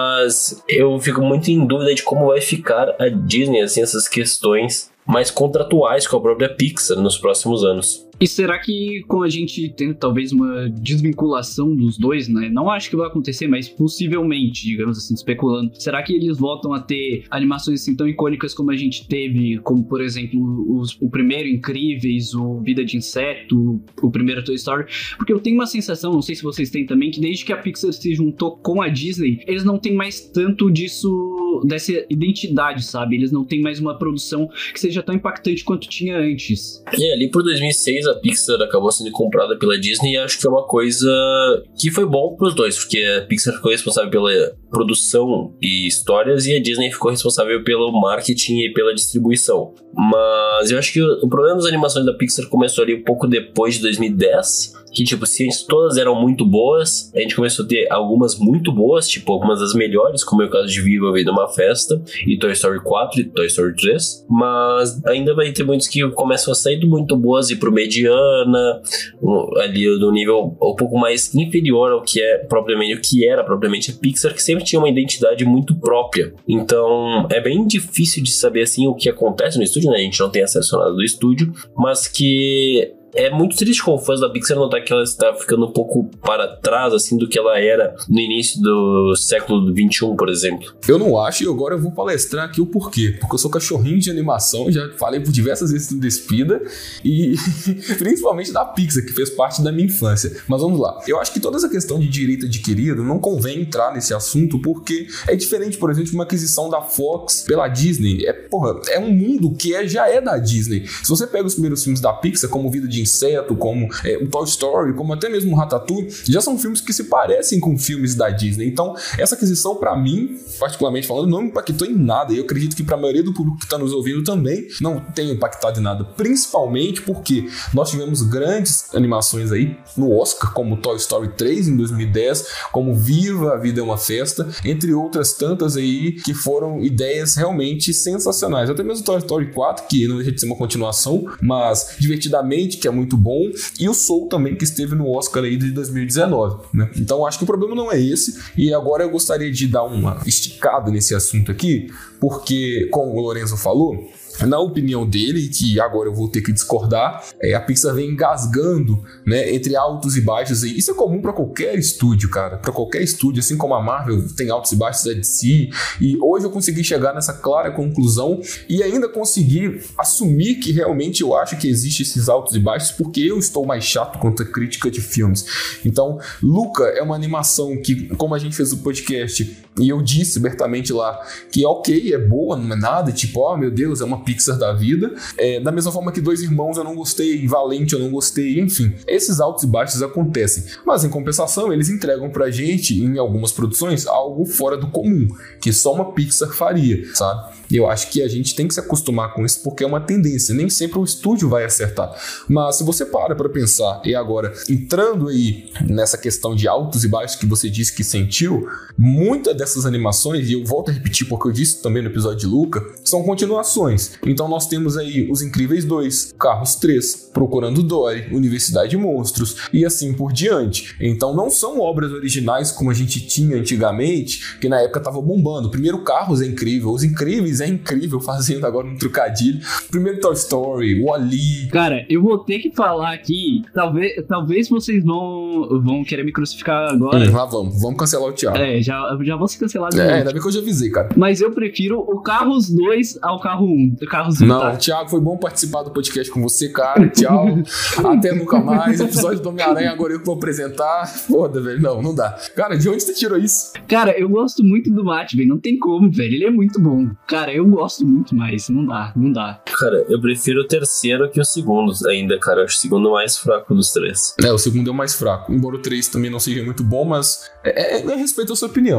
Mas eu fico muito em dúvida de como vai ficar a Disney, assim, essas questões mais contratuais com a própria Pixar nos próximos anos. E será que com a gente tem talvez uma desvinculação dos dois, né? Não acho que vai acontecer, mas possivelmente, digamos assim, especulando. Será que eles voltam a ter animações assim tão icônicas como a gente teve, como por exemplo o primeiro Incríveis, o Vida de Inseto, o primeiro Toy Story? Porque eu tenho uma sensação, não sei se vocês têm também, que desde que a Pixar se juntou com a Disney, eles não têm mais tanto dessa identidade, sabe? Eles não têm mais uma produção que seja tão impactante quanto tinha antes. E ali por 2006 a Pixar acabou sendo comprada pela Disney e acho que é uma coisa que foi bom pros dois, porque a Pixar ficou responsável pela produção e histórias e a Disney ficou responsável pelo marketing e pela distribuição. Mas eu acho que o problema das animações da Pixar começou ali um pouco depois de 2010, que tipo, se todas eram muito boas, a gente começou a ter algumas muito boas, tipo algumas das melhores, como é o caso de Viva a Vida é uma Festa, e Toy Story 4 e Toy Story 3, mas ainda vai ter muitos que começam a sair do muito boas e pro mediana, ali do nível um pouco mais inferior ao que era propriamente a Pixar, que sempre tinha uma identidade muito própria. Então é bem difícil de saber assim o que acontece no estúdio, né? A gente não tem acesso a nada do estúdio, mas que é muito triste com fãs da Pixar notar que ela está ficando um pouco para trás, assim, do que ela era no início do século XXI, por exemplo. Eu não acho, e agora eu vou palestrar aqui o porquê. Porque eu sou cachorrinho de animação, já falei por diversas vezes do Despida, e principalmente da Pixar, que fez parte da minha infância. Mas vamos lá. Eu acho que toda essa questão de direito adquirido não convém entrar nesse assunto, porque é diferente, por exemplo, de uma aquisição da Fox pela Disney. É um mundo que já é da Disney. Se você pega os primeiros filmes da Pixar, como Vida de Inseto, como o Toy Story, como até mesmo o Ratatouille, já são filmes que se parecem com filmes da Disney. Então, essa aquisição, pra mim, particularmente falando, não me impactou em nada. E eu acredito que pra maioria do público que tá nos ouvindo também não tem impactado em nada. Principalmente porque nós tivemos grandes animações aí no Oscar, como Toy Story 3 em 2010, como Viva a Vida é uma Festa, entre outras tantas aí que foram ideias realmente sensacionais. Até mesmo Toy Story 4, que não deixa de ser uma continuação, mas Divertidamente, que é muito bom, e o Soul também, que esteve no Oscar aí de 2019, né? Então acho que o problema não é esse, e agora eu gostaria de dar uma esticada nesse assunto aqui, porque, como o Lorenzo falou, na opinião dele, que agora eu vou ter que discordar, a Pixar vem engasgando, né, entre altos e baixos. E isso é comum para qualquer estúdio, cara. Para qualquer estúdio, assim como a Marvel tem altos e baixos da DC. E hoje eu consegui chegar nessa clara conclusão e ainda consegui assumir que realmente eu acho que existe esses altos e baixos, porque eu estou mais chato quanto a crítica de filmes. Então, Luca é uma animação que, como a gente fez o podcast, e eu disse abertamente lá que ok, é boa, não é nada, tipo, oh meu Deus, é uma Pixar da vida, da mesma forma que Dois Irmãos eu não gostei, Valente eu não gostei, enfim, esses altos e baixos acontecem, mas em compensação eles entregam pra gente, em algumas produções, algo fora do comum, que só uma Pixar faria, sabe? Eu acho que a gente tem que se acostumar com isso, porque é uma tendência, nem sempre o estúdio vai acertar, mas se você para pra pensar, e agora, entrando aí nessa questão de altos e baixos que você disse que sentiu, muitas dessas animações, e eu volto a repetir porque eu disse também no episódio de Luca, são continuações. Então nós temos aí Os Incríveis 2, Carros 3, Procurando Dory, Universidade de Monstros e assim por diante. Então não são obras originais como a gente tinha antigamente, que na época tava bombando. Primeiro Carros é incrível, Os Incríveis é incrível, fazendo agora um trocadilho. Primeiro Toy Story, Wall-E. Cara, eu vou ter que falar aqui, talvez vocês vão querer me crucificar agora. Lá vamos cancelar o Thiago. Já vou se cancelar. Ainda bem que eu já avisei, cara. Mas eu prefiro o Carros 2 ao Carro 1. Não, Thiago, foi bom participar do podcast com você, cara. Tchau. Até nunca mais. Episódio do Homem-Aranha, agora eu que vou apresentar. Foda, velho. Não dá. Cara, de onde você tirou isso? Cara, eu gosto muito do Matt, velho. Não tem como, velho. Ele é muito bom. Cara, eu gosto muito mais. Não dá. Cara, eu prefiro o terceiro que o segundo ainda, cara. Eu acho o segundo mais fraco dos três. O segundo é o mais fraco. Embora o 3 também não seja muito bom, mas é respeito a sua opinião, Thiago.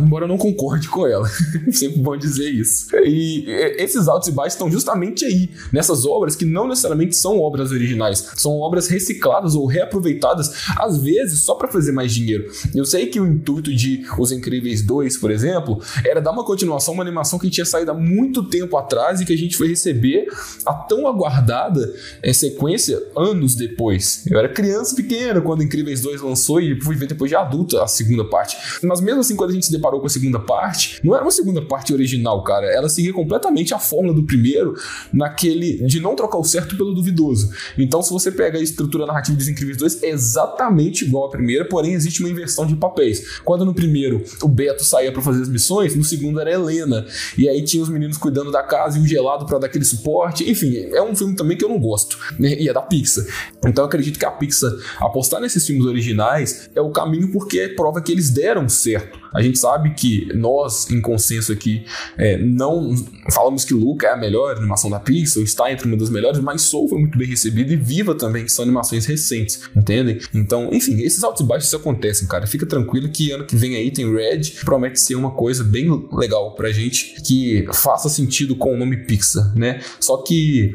embora eu não concorde com ela. Sempre bom dizer isso. E esses altos e baixos estão justamente aí, nessas obras que não necessariamente são obras originais, são obras recicladas ou reaproveitadas, às vezes só para fazer mais dinheiro. Eu sei que o intuito de Os Incríveis 2, por exemplo, era dar uma continuação, uma animação que tinha saído há muito tempo atrás e que a gente foi receber a tão aguardada sequência anos depois. Eu era criança pequena quando Incríveis 2 lançou e fui ver depois de adulta a segunda parte. Mas mesmo assim, quando a gente se deparou com a segunda parte, não era uma segunda parte original, cara. Ela seguia completamente a fórmula do primeiro, naquele de não trocar o certo pelo duvidoso. Então, se você pega a estrutura narrativa dos Incríveis 2, é exatamente igual à primeira, porém existe uma inversão de papéis. Quando no primeiro o Beto saía pra fazer as missões, no segundo era a Helena. E aí tinha os meninos cuidando da casa e o Gelado pra dar aquele suporte. Enfim, é um filme também que eu não gosto, né? E é da Pixar. Então eu acredito que a Pixar apostar nesses filmes originais é o caminho, porque prova que eles deram certo. A gente sabe que nós, em consenso aqui, não falamos que Luca é a melhor animação da Pixar, está entre uma das melhores, mas Soul foi muito bem recebido e Viva também, que são animações recentes, entendem? Então, enfim, esses altos e baixos acontecem, cara. Fica tranquilo que ano que vem aí tem Red, promete ser uma coisa bem legal pra gente, que faça sentido com o nome Pixar, né? Só que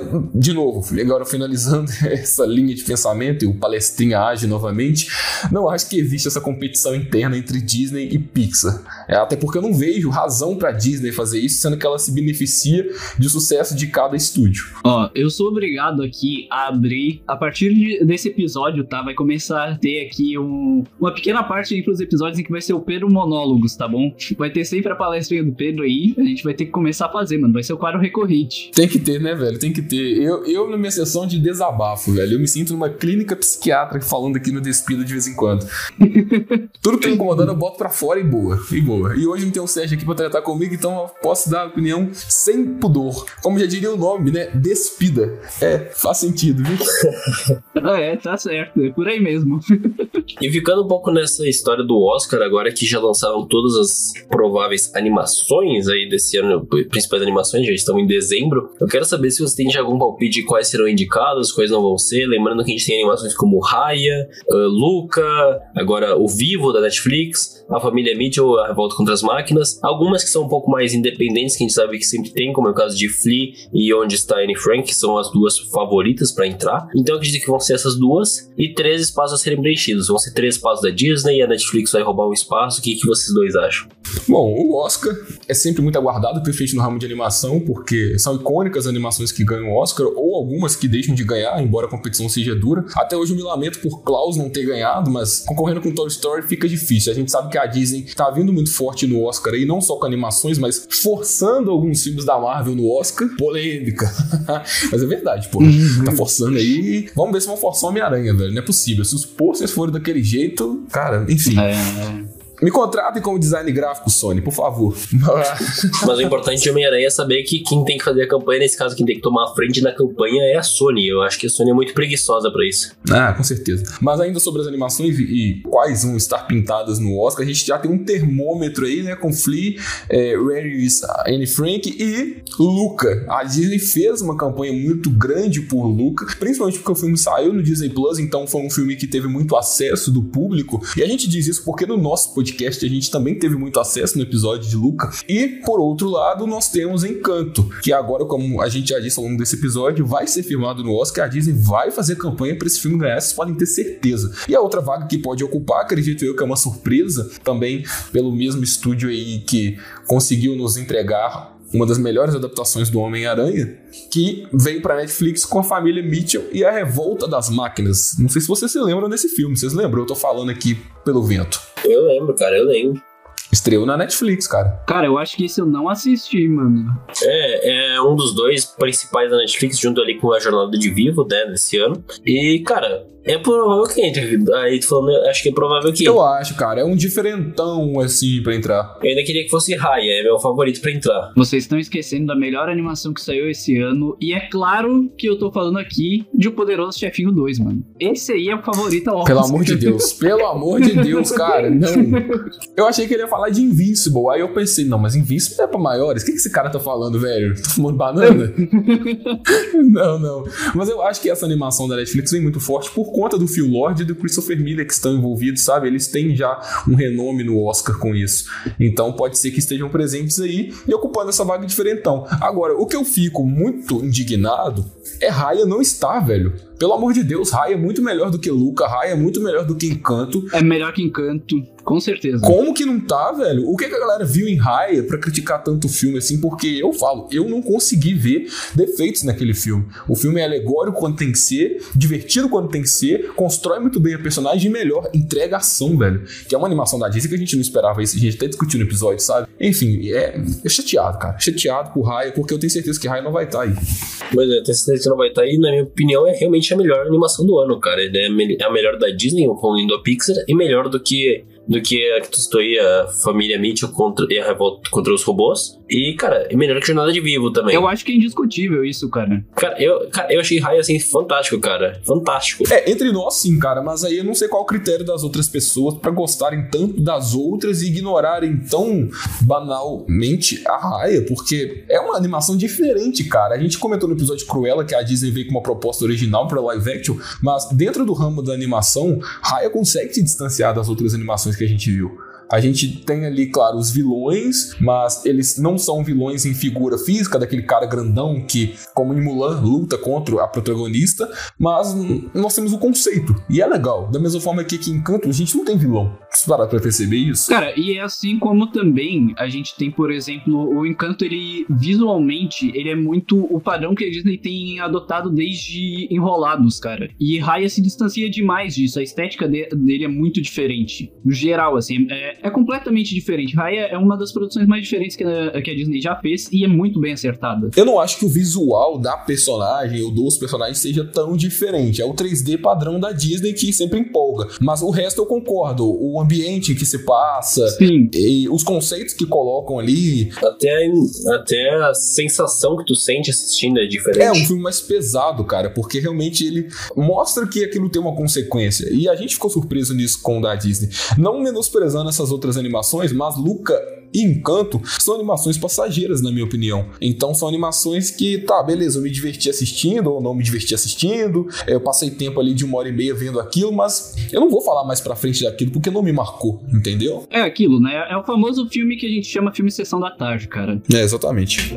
de novo, agora finalizando essa linha de pensamento e o palestrinha age novamente, não acho que existe essa competição interna entre Disney e Pixar. Até porque eu não vejo razão pra Disney fazer isso, sendo que ela se beneficia do sucesso de cada estúdio. Eu sou obrigado aqui a abrir, a partir desse episódio, tá? Vai começar a ter aqui uma pequena parte entre os episódios em que vai ser o Pedro Monólogos, tá bom? Vai ter sempre a palestrinha do Pedro aí, a gente vai ter que começar a fazer, mano. Vai ser o quadro recorrente. Tem que ter, né, velho? Tem que ter. Eu na minha sessão de desabafo, velho, eu me sinto numa clínica psiquiátrica falando aqui no Despida de vez em quando. Tudo que tá me incomodando eu boto pra fora e boa. E hoje não tem o Sérgio aqui pra tratar comigo, então eu posso dar a opinião sem pudor. Como já diria o nome, né? Despida. Faz sentido, viu? Tá certo. É por aí mesmo. E ficando um pouco nessa história do Oscar, agora que já lançaram todas as prováveis animações aí desse ano, principais animações, já estão em dezembro, eu quero saber se você tem já algum palpite de quais serão indicados, quais não vão ser. Lembrando que a gente tem animações como Raya, Luca, agora o Vivo da Netflix, A Família Mitchell, A Revolta contra as Máquinas, algumas que são um pouco mais independentes, que a gente sabe que sempre tem, como é o caso de Flea e Onde Está Anne Frank, que são as duas favoritas pra entrar. Então eu acredito que vão ser essas duas e 3 espaços a serem preenchidos. Vão ser 3 espaços da Disney e a Netflix vai roubar um espaço. O que vocês dois acham? Bom, o Oscar é sempre muito aguardado, principalmente no ramo de animação, porque são icônicas as animações que ganham o Oscar, ou algumas que deixam de ganhar, embora a competição seja dura. Até hoje eu me lamento por Klaus não ter ganhado, mas concorrendo com Toy Story fica difícil. A gente sabe que a Disney tá vindo muito forte no Oscar aí, não só com animações, mas forçando alguns filmes da Marvel no Oscar. Polêmica. Mas é verdade, pô. Tá forçando aí. Vamos ver se vão forçar o Homem-Aranha, velho. Não é possível. Se os posters forem daquele jeito, cara, enfim. Me contratem como design gráfico, Sony, por favor. Mas o importante de Homem-Aranha é saber que quem tem que fazer a campanha, nesse caso, quem tem que tomar a frente na campanha é a Sony. Eu acho que a Sony é muito preguiçosa pra isso. Com certeza. Mas ainda sobre as animações e quais vão estar pintadas no Oscar, a gente já tem um termômetro aí, né, com Flea, Where is Anne Frank e Luca. A Disney fez uma campanha muito grande por Luca, principalmente porque o filme saiu no Disney Plus, então foi um filme que teve muito acesso do público. E a gente diz isso porque no nosso podcast a gente também teve muito acesso no episódio de Luca. E, por outro lado, nós temos Encanto, que agora, como a gente já disse ao longo desse episódio, vai ser filmado no Oscar. A Disney vai fazer campanha para esse filme ganhar, vocês podem ter certeza. E a outra vaga que pode ocupar, acredito eu que é uma surpresa, também pelo mesmo estúdio aí que conseguiu nos entregar uma das melhores adaptações do Homem-Aranha, que veio pra Netflix com A Família Mitchell e A Revolta das Máquinas. Não sei se vocês se lembram desse filme. Vocês lembram? Eu tô falando aqui pelo vento. Eu lembro, cara, eu lembro. Estreou na Netflix, cara. Cara, eu acho que esse eu não assisti, mano. É um dos 2 principais da Netflix, junto ali com A Jornada de Vivo, né, desse ano. E, cara, é provável que entre. Aí tu falando, acho que é provável que entre. Eu acho, cara, é um diferentão, assim, pra entrar. Eu ainda queria que fosse Raya, é meu favorito pra entrar. Vocês estão esquecendo da melhor animação que saiu esse ano. E é claro que eu tô falando aqui de O Poderoso Chefinho 2, mano. Esse aí é o favorito ao Oscar. Pelo amor de Deus, pelo amor de Deus, cara, não. Eu achei que ele ia falar de Invincible, aí eu pensei, não, mas Invincible é pra maiores? O que esse cara tá falando, velho? Tá fumando banana? Não. Mas eu acho que essa animação da Netflix vem muito forte por conta do Phil Lord e do Christopher Miller que estão envolvidos, sabe? Eles têm já um renome no Oscar com isso. Então pode ser que estejam presentes aí e ocupando essa vaga diferentão. Agora, o que eu fico muito indignado é Raya não estar, velho. Pelo amor de Deus, Raya é muito melhor do que Luca, Raya é muito melhor do que Encanto. É melhor que Encanto, com certeza. Como que não tá, velho? O que a galera viu em Raya pra criticar tanto o filme assim? Porque eu não consegui ver defeitos naquele filme. O filme é alegórico quando tem que ser, divertido quando tem que ser, constrói muito bem a personagem e melhor, entrega ação, velho. Que é uma animação da Disney que a gente não esperava isso, a gente até discutiu no episódio, sabe? Enfim, é chateado, cara. Chateado com Raya, porque eu tenho certeza que Raya não vai estar aí. Mas tenho certeza que não vai estar aí, na minha opinião, é realmente a melhor animação do ano, cara. É a melhor da Disney, incluindo a Pixar, e melhor do que a que tu citou aí, a família Mitchell e a revolta contra os robôs. E, cara, é melhor que Jornada de Vivo também. Eu acho que é indiscutível isso, cara. Cara, eu achei Raya, assim, fantástico, cara. Fantástico. Entre nós sim, cara, mas aí eu não sei qual o critério das outras pessoas pra gostarem tanto das outras e ignorarem tão banalmente a Raya, porque é uma animação diferente, cara. A gente comentou no episódio Cruella que a Disney veio com uma proposta original pra live action, mas dentro do ramo da animação, Raya consegue se distanciar das outras animações que a gente viu. A gente tem ali, claro, os vilões, mas eles não são vilões em figura física, daquele cara grandão que, como em Mulan, luta contra a protagonista, mas nós temos o conceito, e é legal. Da mesma forma que aqui em Encanto, a gente não tem vilão. Você parar pra perceber isso? Cara, e é assim como também a gente tem, por exemplo, o Encanto, ele visualmente, ele é muito o padrão que a Disney tem adotado desde Enrolados, cara. E Raya se distancia demais disso, a estética dele é muito diferente. No geral, assim, é completamente diferente. Raya é uma das produções mais diferentes que a Disney já fez e é muito bem acertada. Eu não acho que o visual da personagem ou dos personagens seja tão diferente. É o 3D padrão da Disney que sempre empolga. Mas o resto eu concordo. O ambiente que se passa, sim, e os conceitos que colocam ali. Até a sensação que tu sente assistindo é diferente. É um filme mais pesado, cara, porque realmente ele mostra que aquilo tem uma consequência. E a gente ficou surpreso nisso com o da Disney. Não menosprezando essas outras animações, mas Luca e Encanto são animações passageiras, na minha opinião. Então são animações que, tá, beleza, eu me diverti assistindo ou não me diverti assistindo, eu passei tempo ali de 1h30 vendo aquilo, mas eu não vou falar mais pra frente daquilo porque não me marcou, entendeu? É aquilo, né? É o famoso filme que a gente chama filme Sessão da Tarde, cara. Exatamente.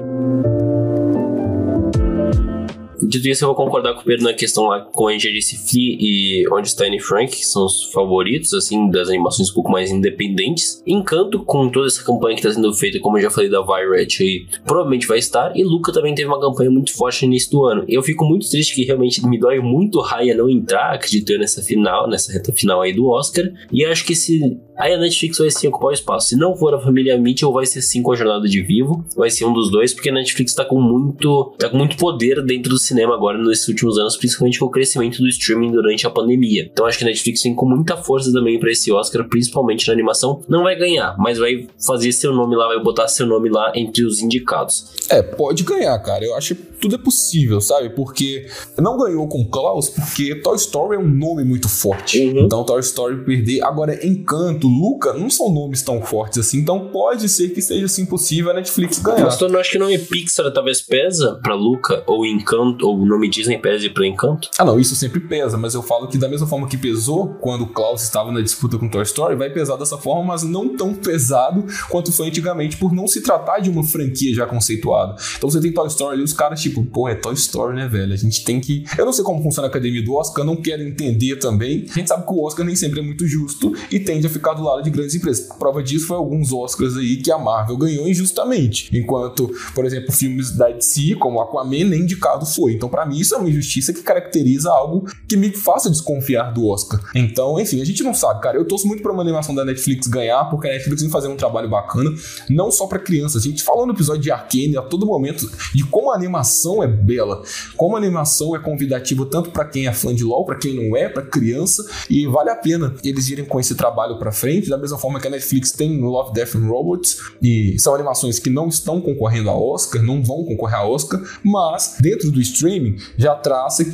Dito isso, eu vou concordar com o Pedro na questão lá com a disse Flea e Onde Está Anne Frank, que são os favoritos, assim, das animações um pouco mais independentes. Encanto, com toda essa campanha que está sendo feita, como eu já falei da Virat aí, provavelmente vai estar. E Luca também teve uma campanha muito forte no início do ano. Eu fico muito triste que realmente me dói muito Raya não entrar, acredito eu, nessa reta final aí do Oscar. E acho que aí a Netflix vai sim ocupar o espaço. Se não for a família Mitchell, vai ser sim com a Jornada de Vivo. Vai ser um dos dois, porque a Netflix tá com muito poder dentro do cinema agora nesses últimos anos, principalmente com o crescimento do streaming durante a pandemia. Então acho que a Netflix vem com muita força também pra esse Oscar, principalmente na animação. Não vai ganhar, mas vai fazer seu nome lá, vai botar seu nome lá entre os indicados. Pode ganhar, cara. Eu acho que tudo é possível, sabe? Porque não ganhou com Klaus, porque Toy Story é um nome muito forte. Então Toy Story perder. Agora, Encanto, Luca, não são nomes tão fortes assim, então pode ser que seja assim possível a Netflix ganhar. Mas tu não acha que o nome Pixar talvez pesa pra Luca, ou Encanto, ou o nome Disney pese pra Encanto? Não, isso sempre pesa, mas eu falo que da mesma forma que pesou quando o Klaus estava na disputa com Toy Story, vai pesar dessa forma, mas não tão pesado quanto foi antigamente, por não se tratar de uma franquia já conceituada. Então você tem Toy Story ali, os caras tipo, pô, é Toy Story, né, velho? A gente tem que... Eu não sei como funciona a academia do Oscar, não quero entender também. A gente sabe que o Oscar nem sempre é muito justo e tende a ficar do lado de grandes empresas. Prova disso foi alguns Oscars aí que a Marvel ganhou injustamente, enquanto, por exemplo, filmes da DC, como Aquaman, nem indicado foi. Então, pra mim, isso é uma injustiça que caracteriza algo que me faça desconfiar do Oscar. Então, enfim, a gente não sabe, cara. Eu torço muito pra uma animação da Netflix ganhar, porque a Netflix vem fazendo um trabalho bacana, não só pra crianças. A gente falou no episódio de Arcane a todo momento de como a animação é bela, como a animação é convidativa tanto pra quem é fã de LoL, pra quem não é, pra criança, e vale a pena eles irem com esse trabalho pra frente, da mesma forma que a Netflix tem no Love, Death and Robots, e são animações que não estão concorrendo a Oscar, não vão concorrer a Oscar, mas dentro do streaming já traça que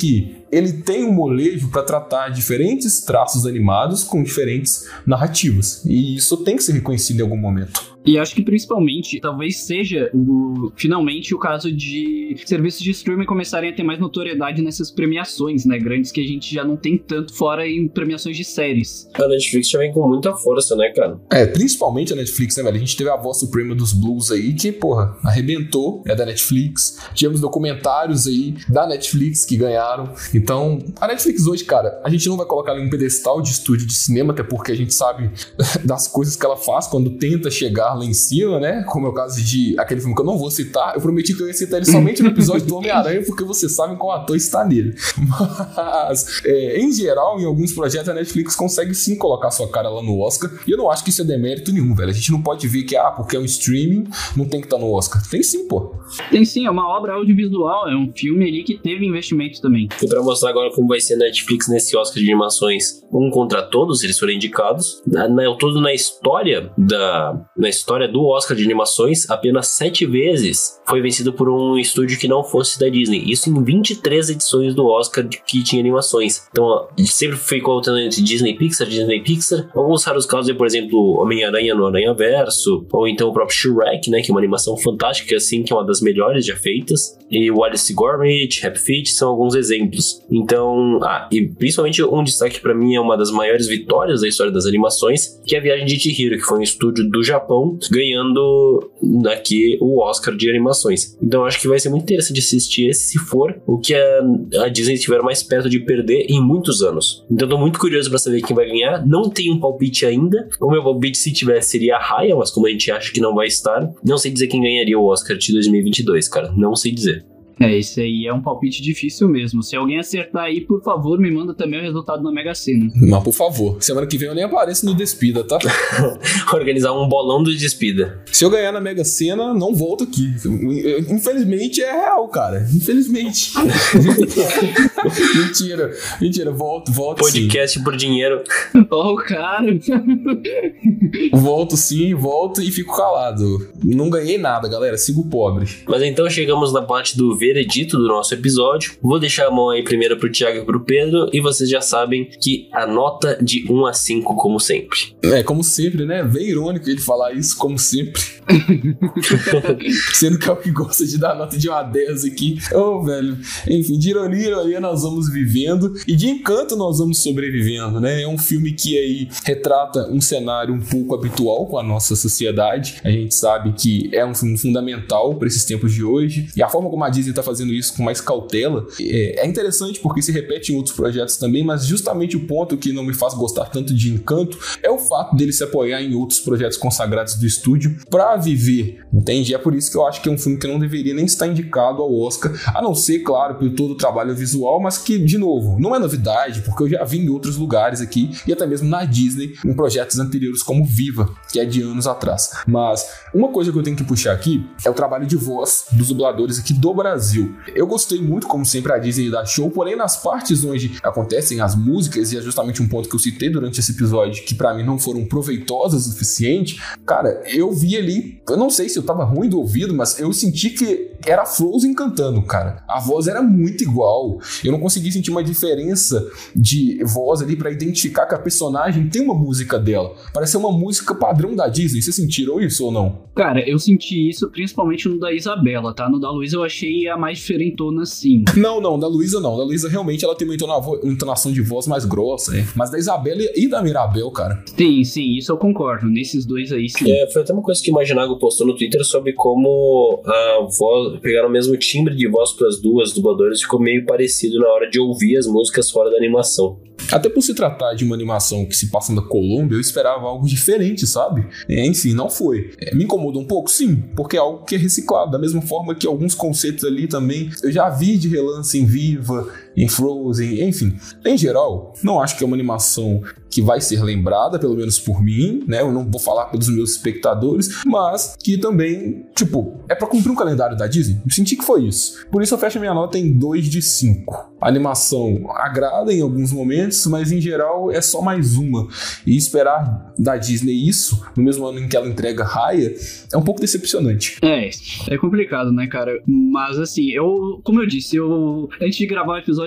ele tem um molejo para tratar diferentes traços animados com diferentes narrativas. E isso tem que ser reconhecido em algum momento. E acho que principalmente, talvez seja finalmente o caso de serviços de streaming começarem a ter mais notoriedade nessas premiações, né, grandes, que a gente já não tem tanto fora em premiações de séries. A Netflix já vem com muita força, né, cara? Principalmente a Netflix, né, velho? A gente teve a Voz Suprema dos Blues aí, que, porra, arrebentou, é da Netflix. Tivemos documentários aí da Netflix que ganharam. Então, a Netflix hoje, cara, a gente não vai colocar ela em um pedestal de estúdio de cinema, até porque a gente sabe das coisas que ela faz quando tenta chegar lá em cima, né? Como é o caso de aquele filme que eu não vou citar. Eu prometi que eu ia citar ele somente no episódio do Homem-Aranha, porque vocês sabem qual ator está nele. Mas, em geral, em alguns projetos, a Netflix consegue sim colocar sua cara lá no Oscar. E eu não acho que isso é demérito nenhum, velho. A gente não pode ver que, porque é um streaming, não tem que estar no Oscar. Tem sim, pô. Tem sim, é uma obra audiovisual, é um filme ali que teve investimento também. E pra mostrar agora como vai ser a Netflix nesse Oscar de animações, um contra todos, eles foram indicados. Todo na história do Oscar de animações, apenas 7 vezes foi vencido por um estúdio que não fosse da Disney. Isso em 23 edições do Oscar que tinha animações. Então, sempre ficou alternando entre Disney e Pixar. Alguns raros casos, por exemplo, Homem-Aranha no Aranhaverso, ou então o próprio Shrek, né, que é uma animação fantástica, assim, que é uma das melhores já feitas. E Wallace Gourmet, Happy Feet são alguns exemplos. Então, e principalmente um destaque pra mim é uma das maiores vitórias da história das animações, que é a Viagem de Chihiro, que foi um estúdio do Japão, ganhando aqui o Oscar de animações. Então acho que vai ser muito interessante assistir esse, se for o que a Disney estiver mais perto de perder em muitos anos. Então tô muito curioso pra saber quem vai ganhar. Não tenho um palpite ainda. O meu palpite, se tivesse, seria a Raya, mas como a gente acha que não vai estar, não sei dizer quem ganharia o Oscar de 2022, cara. Não sei dizer. Esse aí é um palpite difícil mesmo. Se alguém acertar aí, por favor, me manda também o resultado na Mega Sena. Mas, por favor, semana que vem eu nem apareço no Despida, tá? Organizar um bolão do Despida. Se eu ganhar na Mega Sena, não volto aqui. Infelizmente é real, cara. Infelizmente. Mentira, volto Podcast sim. Por dinheiro. O cara. Volto e fico calado. Não ganhei nada, galera. Sigo pobre. Mas então chegamos na parte do veredito do nosso episódio. Vou deixar a mão aí primeiro pro Thiago e pro Pedro, e vocês já sabem que a nota de 1 a 5, como sempre. Como sempre, né? Bem irônico ele falar isso, como sempre. Sendo que é o que gosta de dar nota de 1 a 10 aqui. Velho. Enfim, de ironia nós vamos vivendo, e de encanto nós vamos sobrevivendo, né? É um filme que aí retrata um cenário um pouco habitual com a nossa sociedade. A gente sabe que é um filme fundamental para esses tempos de hoje, e a forma como a Disney tá fazendo isso com mais cautela é interessante, porque se repete em outros projetos também, mas justamente o ponto que não me faz gostar tanto de Encanto é o fato dele se apoiar em outros projetos consagrados do estúdio pra viver, entende? É por isso que eu acho que é um filme que não deveria nem estar indicado ao Oscar, a não ser, claro, por todo o trabalho visual, mas que, de novo, não é novidade, porque eu já vi em outros lugares aqui, e até mesmo na Disney, em projetos anteriores como Viva, que é de anos atrás. Mas uma coisa que eu tenho que puxar aqui é o trabalho de voz dos dubladores aqui do Brasil. Eu gostei muito, como sempre, a Disney dá show, porém nas partes onde acontecem as músicas, e é justamente um ponto que eu citei durante esse episódio, que pra mim não foram proveitosas o suficiente, cara, eu vi ali, eu não sei se eu tava ruim do ouvido, mas eu senti que era Frozen cantando, cara. A voz era muito igual, eu não consegui sentir uma diferença de voz ali pra identificar que a personagem tem uma música dela. Parece ser uma música padrão da Disney. Vocês sentiram isso ou não? Cara, eu senti isso principalmente no da Isabela, tá? No da Luísa eu achei a mais diferentona, sim. Não, da Luísa não. Da Luísa realmente ela tem uma entonação de voz mais grossa, Mas da Isabela e da Mirabel, cara. Sim, isso eu concordo. Nesses dois aí, sim. Foi até uma coisa que o Imaginago postou no Twitter sobre como a voz, pegaram o mesmo timbre de voz para as duas dubladoras, ficou meio parecido na hora de ouvir as músicas fora da animação. Até por se tratar de uma animação que se passa na Colômbia, eu esperava algo diferente, sabe? Enfim, não foi. Me incomoda um pouco? Sim, porque é algo que é reciclado, da mesma forma que alguns conceitos ali também eu já vi de relance em Viva, em Frozen, enfim. Em geral, não acho que é uma animação que vai ser lembrada, pelo menos por mim, né? Eu não vou falar pelos meus espectadores, mas que também, é pra cumprir um calendário da Disney. Eu senti que foi isso. Por isso eu fecho a minha nota em 2 de 5. A animação agrada em alguns momentos, mas em geral é só mais uma. E esperar da Disney isso, no mesmo ano em que ela entrega Raya, é um pouco decepcionante. É complicado, né, cara? Mas assim, como eu disse, antes de gravar o episódio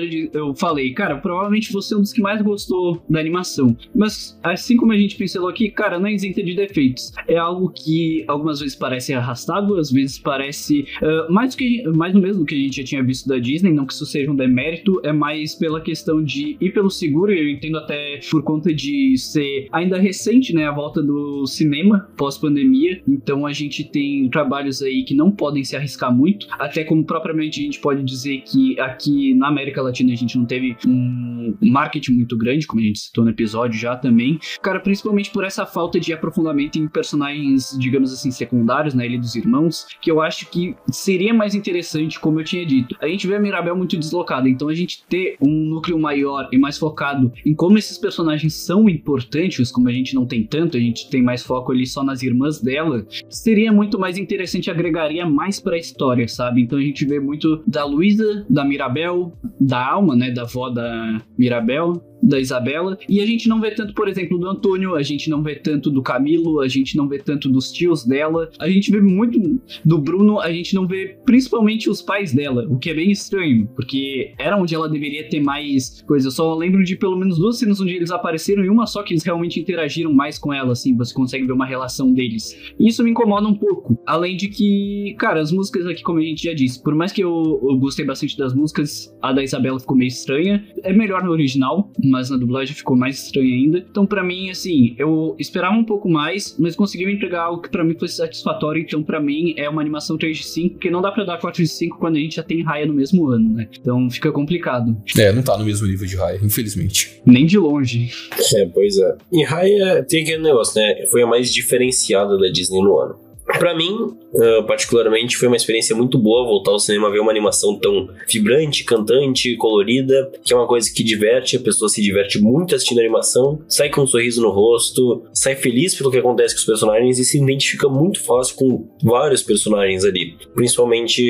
episódio eu falei, cara, provavelmente você é um dos que mais gostou da animação. Mas, assim como a gente pincelou aqui, cara, não é isenta de defeitos. É algo que algumas vezes parece arrastado, às vezes parece mais do mesmo que a gente já tinha visto da Disney, não que isso seja um demérito, é mais pela questão de ir pelo seguro, e eu entendo até por conta de ser ainda recente, né, a volta do cinema pós-pandemia, então a gente tem trabalhos aí que não podem se arriscar muito, até como propriamente a gente pode dizer que aqui na América Latina a gente não teve um marketing muito grande, como a gente citou no episódio já também, cara, principalmente por essa falta de aprofundamento em personagens, digamos assim, secundários na Ilha dos Irmãos, que eu acho que seria mais interessante, como eu tinha dito. A gente vê a Mirabel muito deslocada, então a gente ter um núcleo maior e mais focado em como esses personagens são importantes, como a gente não tem tanto, a gente tem mais foco ali só nas irmãs dela, seria muito mais interessante, agregaria mais pra história, sabe? Então a gente vê muito da Luísa, da Mirabel, da Alma, né, da avó da Mirabel, da Isabela, e a gente não vê tanto, por exemplo, do Antônio, a gente não vê tanto do Camilo, a gente não vê tanto dos tios dela, a gente vê muito do Bruno, a gente não vê principalmente os pais dela, o que é bem estranho, porque era onde ela deveria ter mais coisa. Eu só lembro de pelo menos 2 cenas onde eles apareceram e uma só que eles realmente interagiram mais com ela, assim, você consegue ver uma relação deles. E isso me incomoda um pouco, além de que, cara, as músicas aqui, como a gente já disse, por mais que eu gostei bastante das músicas, a da Isabela ficou meio estranha, é melhor no original, mas na dublagem ficou mais estranho ainda. Então, pra mim, assim, eu esperava um pouco mais, mas conseguiu entregar algo que pra mim foi satisfatório. Então, pra mim, é uma animação 3 de 5, porque não dá pra dar 4 de 5 quando a gente já tem Raya no mesmo ano, né? Então, fica complicado. Não tá no mesmo nível de Raya, infelizmente. Nem de longe. Pois é. E Raya tem aquele negócio, né? Foi a mais diferenciada da Disney no ano. Pra mim, particularmente, foi uma experiência muito boa voltar ao cinema, ver uma animação tão vibrante, cantante, colorida, que é uma coisa que diverte, a pessoa se diverte muito assistindo a animação, sai com um sorriso no rosto, sai feliz pelo que acontece com os personagens e se identifica muito fácil com vários personagens ali. Principalmente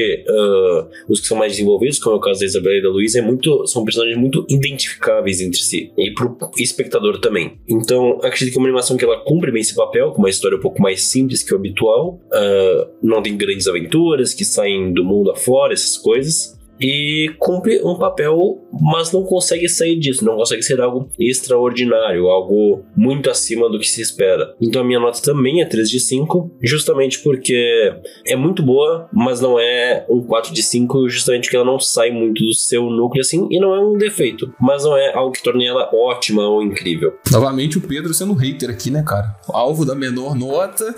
os que são mais desenvolvidos, como é o caso da Isabela e da Luísa, são personagens muito identificáveis entre si, e pro espectador também. Então, acredito que é uma animação que ela cumpre bem esse papel, com uma história um pouco mais simples que o habitual, não tem grandes aventuras que saem do mundo afora, essas coisas, e cumpre um papel, mas não consegue sair disso, não consegue ser algo extraordinário, algo muito acima do que se espera. Então a minha nota também é 3 de 5, justamente porque é muito boa, mas não é um 4 de 5, justamente porque ela não sai muito do seu núcleo assim, e não é um defeito, mas não é algo que torne ela ótima ou incrível. Novamente o Pedro sendo hater aqui, né, cara? Alvo da menor nota.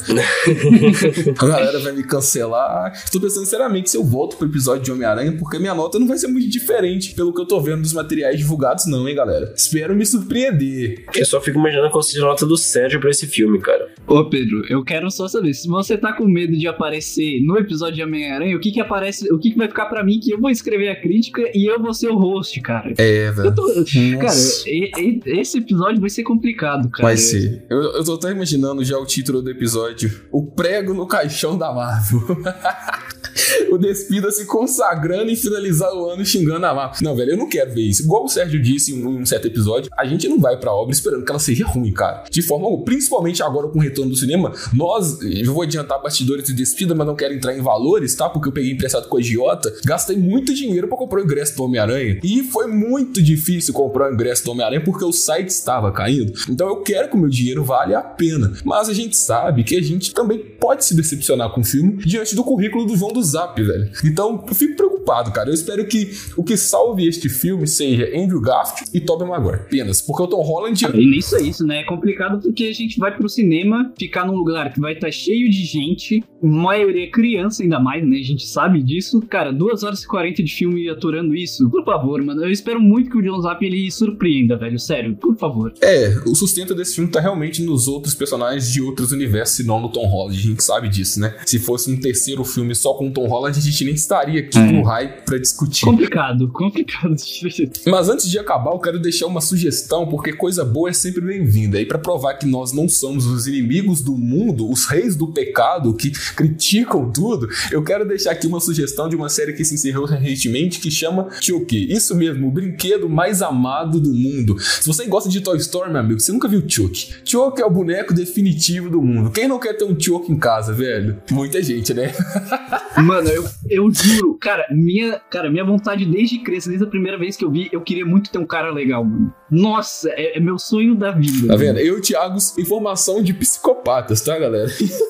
A galera vai me cancelar. Estou pensando seriamente se eu volto pro episódio de Homem-Aranha, porque minha nota não vai ser muito diferente pelo que eu tô vendo dos materiais divulgados não, hein, galera? Espero me surpreender. Eu só fico imaginando qual seja a nota do Sérgio pra esse filme, cara. Ô, Pedro, eu quero só saber, se você tá com medo de aparecer no episódio de Homem-Aranha, o que vai ficar pra mim, que eu vou escrever a crítica e eu vou ser o host, cara. Velho. Cara, esse episódio vai ser complicado, cara. Vai ser. Eu tô até imaginando já o título do episódio: O Prego no Caixão da Marvel. O Despida se consagrando em finalizar o ano xingando a Marvel. Não, velho, eu não quero ver isso. Igual o Sérgio disse em um certo episódio, a gente não vai pra obra esperando que ela seja ruim, cara. De forma alguma, principalmente agora com o retorno do cinema, eu vou adiantar bastidores de Despida, mas não quero entrar em valores, tá? Porque eu peguei emprestado com a agiota, gastei muito dinheiro pra comprar o ingresso do Homem-Aranha. E foi muito difícil comprar o ingresso do Homem-Aranha porque o site estava caindo. Então eu quero que o meu dinheiro vale a pena. Mas a gente sabe que a gente também pode se decepcionar com o filme diante do currículo do João do Zap, velho. Então eu fico preocupado, cara. Eu espero que o que salve este filme seja Andrew Garfield e Tobey Maguire, apenas. Porque o Tom Holland... E nem só isso, né? É complicado porque a gente vai pro cinema, ficar num lugar que vai estar cheio de gente, maioria criança ainda mais, né? A gente sabe disso. Cara, 2 horas e 40 de filme aturando isso. Por favor, mano. Eu espero muito que o John Zap ele surpreenda, velho. Sério, por favor. O sustento desse filme tá realmente nos outros personagens de outros universos, e não no Tom Holland. A gente sabe disso, né? Se fosse um terceiro filme só com o Tom Holland, a gente nem estaria aqui no hype pra discutir. Complicado. Mas antes de acabar, eu quero deixar uma sugestão, porque coisa boa é sempre bem-vinda. E pra provar que nós não somos os inimigos do mundo, os reis do pecado que criticam tudo, eu quero deixar aqui uma sugestão de uma série que se encerrou recentemente, que chama Chucky. Isso mesmo, o brinquedo mais amado do mundo. Se você gosta de Toy Story, meu amigo, você nunca viu Chucky. Chucky é o boneco definitivo do mundo. Quem não quer ter um Chucky em casa, velho? Muita gente, né? Mano, eu juro, cara, minha vontade desde criança, desde a primeira vez que eu vi, eu queria muito ter um cara legal, mano. Nossa, é meu sonho da vida. Tá vendo? Eu e o Thiago, informação de psicopatas, tá, galera?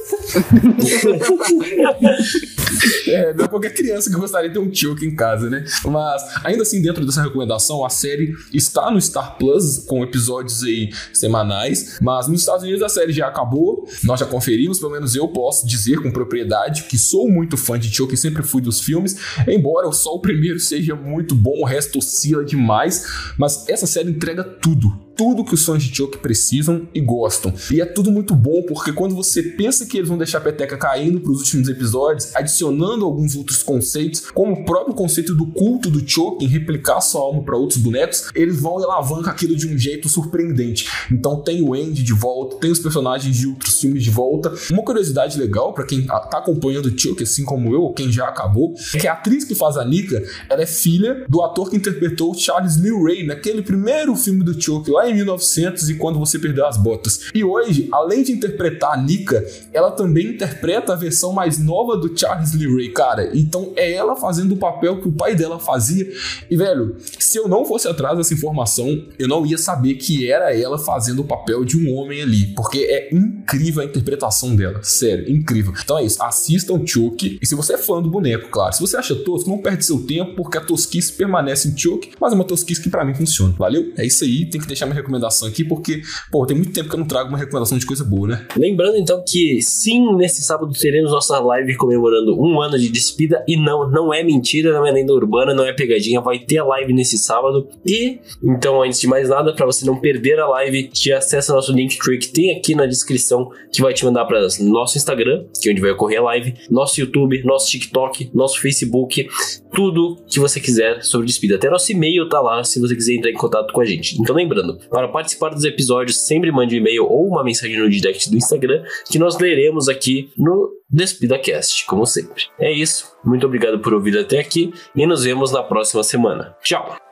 Não é qualquer criança que gostaria de ter um Chuck em casa, né? Mas, ainda assim, dentro dessa recomendação, a série está no Star Plus, com episódios aí semanais, mas nos Estados Unidos a série já acabou, nós já conferimos, pelo menos eu posso dizer com propriedade que sou muito fã de Chuck e sempre fui dos filmes, embora só o primeiro seja muito bom, o resto oscila demais, mas essa série entrega tudo que os fãs de Chuck precisam e gostam. E é tudo muito bom, porque quando você pensa que eles vão deixar a peteca caindo pros últimos episódios, adicionando alguns outros conceitos, como o próprio conceito do culto do Chuck em replicar sua alma para outros bonecos, eles vão e alavancam aquilo de um jeito surpreendente. Então tem o Andy de volta, tem os personagens de outros filmes de volta. Uma curiosidade legal para quem tá acompanhando o Chuck, assim como eu, ou quem já acabou, é que a atriz que faz a Nika, ela é filha do ator que interpretou Charles Lee Ray naquele primeiro filme do Chuck, lá em 1900 e Quando Você Perdeu as Botas. E hoje, além de interpretar a Nika, ela também interpreta a versão mais nova do Charles Lee Ray, cara. Então é ela fazendo o papel que o pai dela fazia. E, velho, se eu não fosse atrás dessa informação, eu não ia saber que era ela fazendo o papel de um homem ali, porque é incrível a interpretação dela. Sério, incrível. Então é isso, assistam Chuck. E se você é fã do boneco, claro, se você acha tosco, não perde seu tempo, porque a tosquice permanece em Chuck, mas é uma tosquice que pra mim funciona. Valeu? É isso aí, tem que deixar minha recomendação aqui, porque, tem muito tempo que eu não trago uma recomendação de coisa boa, né? Lembrando, então, que sim, nesse sábado teremos nossa live comemorando 1 ano de despida, e não é mentira, não é lenda urbana, não é pegadinha, vai ter a live nesse sábado. E, então, antes de mais nada, pra você não perder a live, te acessa nosso Linktree que tem aqui na descrição, que vai te mandar para nosso Instagram, que é onde vai ocorrer a live, nosso YouTube, nosso TikTok, nosso Facebook, tudo que você quiser sobre despida. Até nosso e-mail tá lá, se você quiser entrar em contato com a gente. Então, lembrando, para participar dos episódios, sempre mande um e-mail ou uma mensagem no direct do Instagram, que nós leremos aqui no DespidaCast, como sempre. É isso, muito obrigado por ouvir até aqui e nos vemos na próxima semana. Tchau!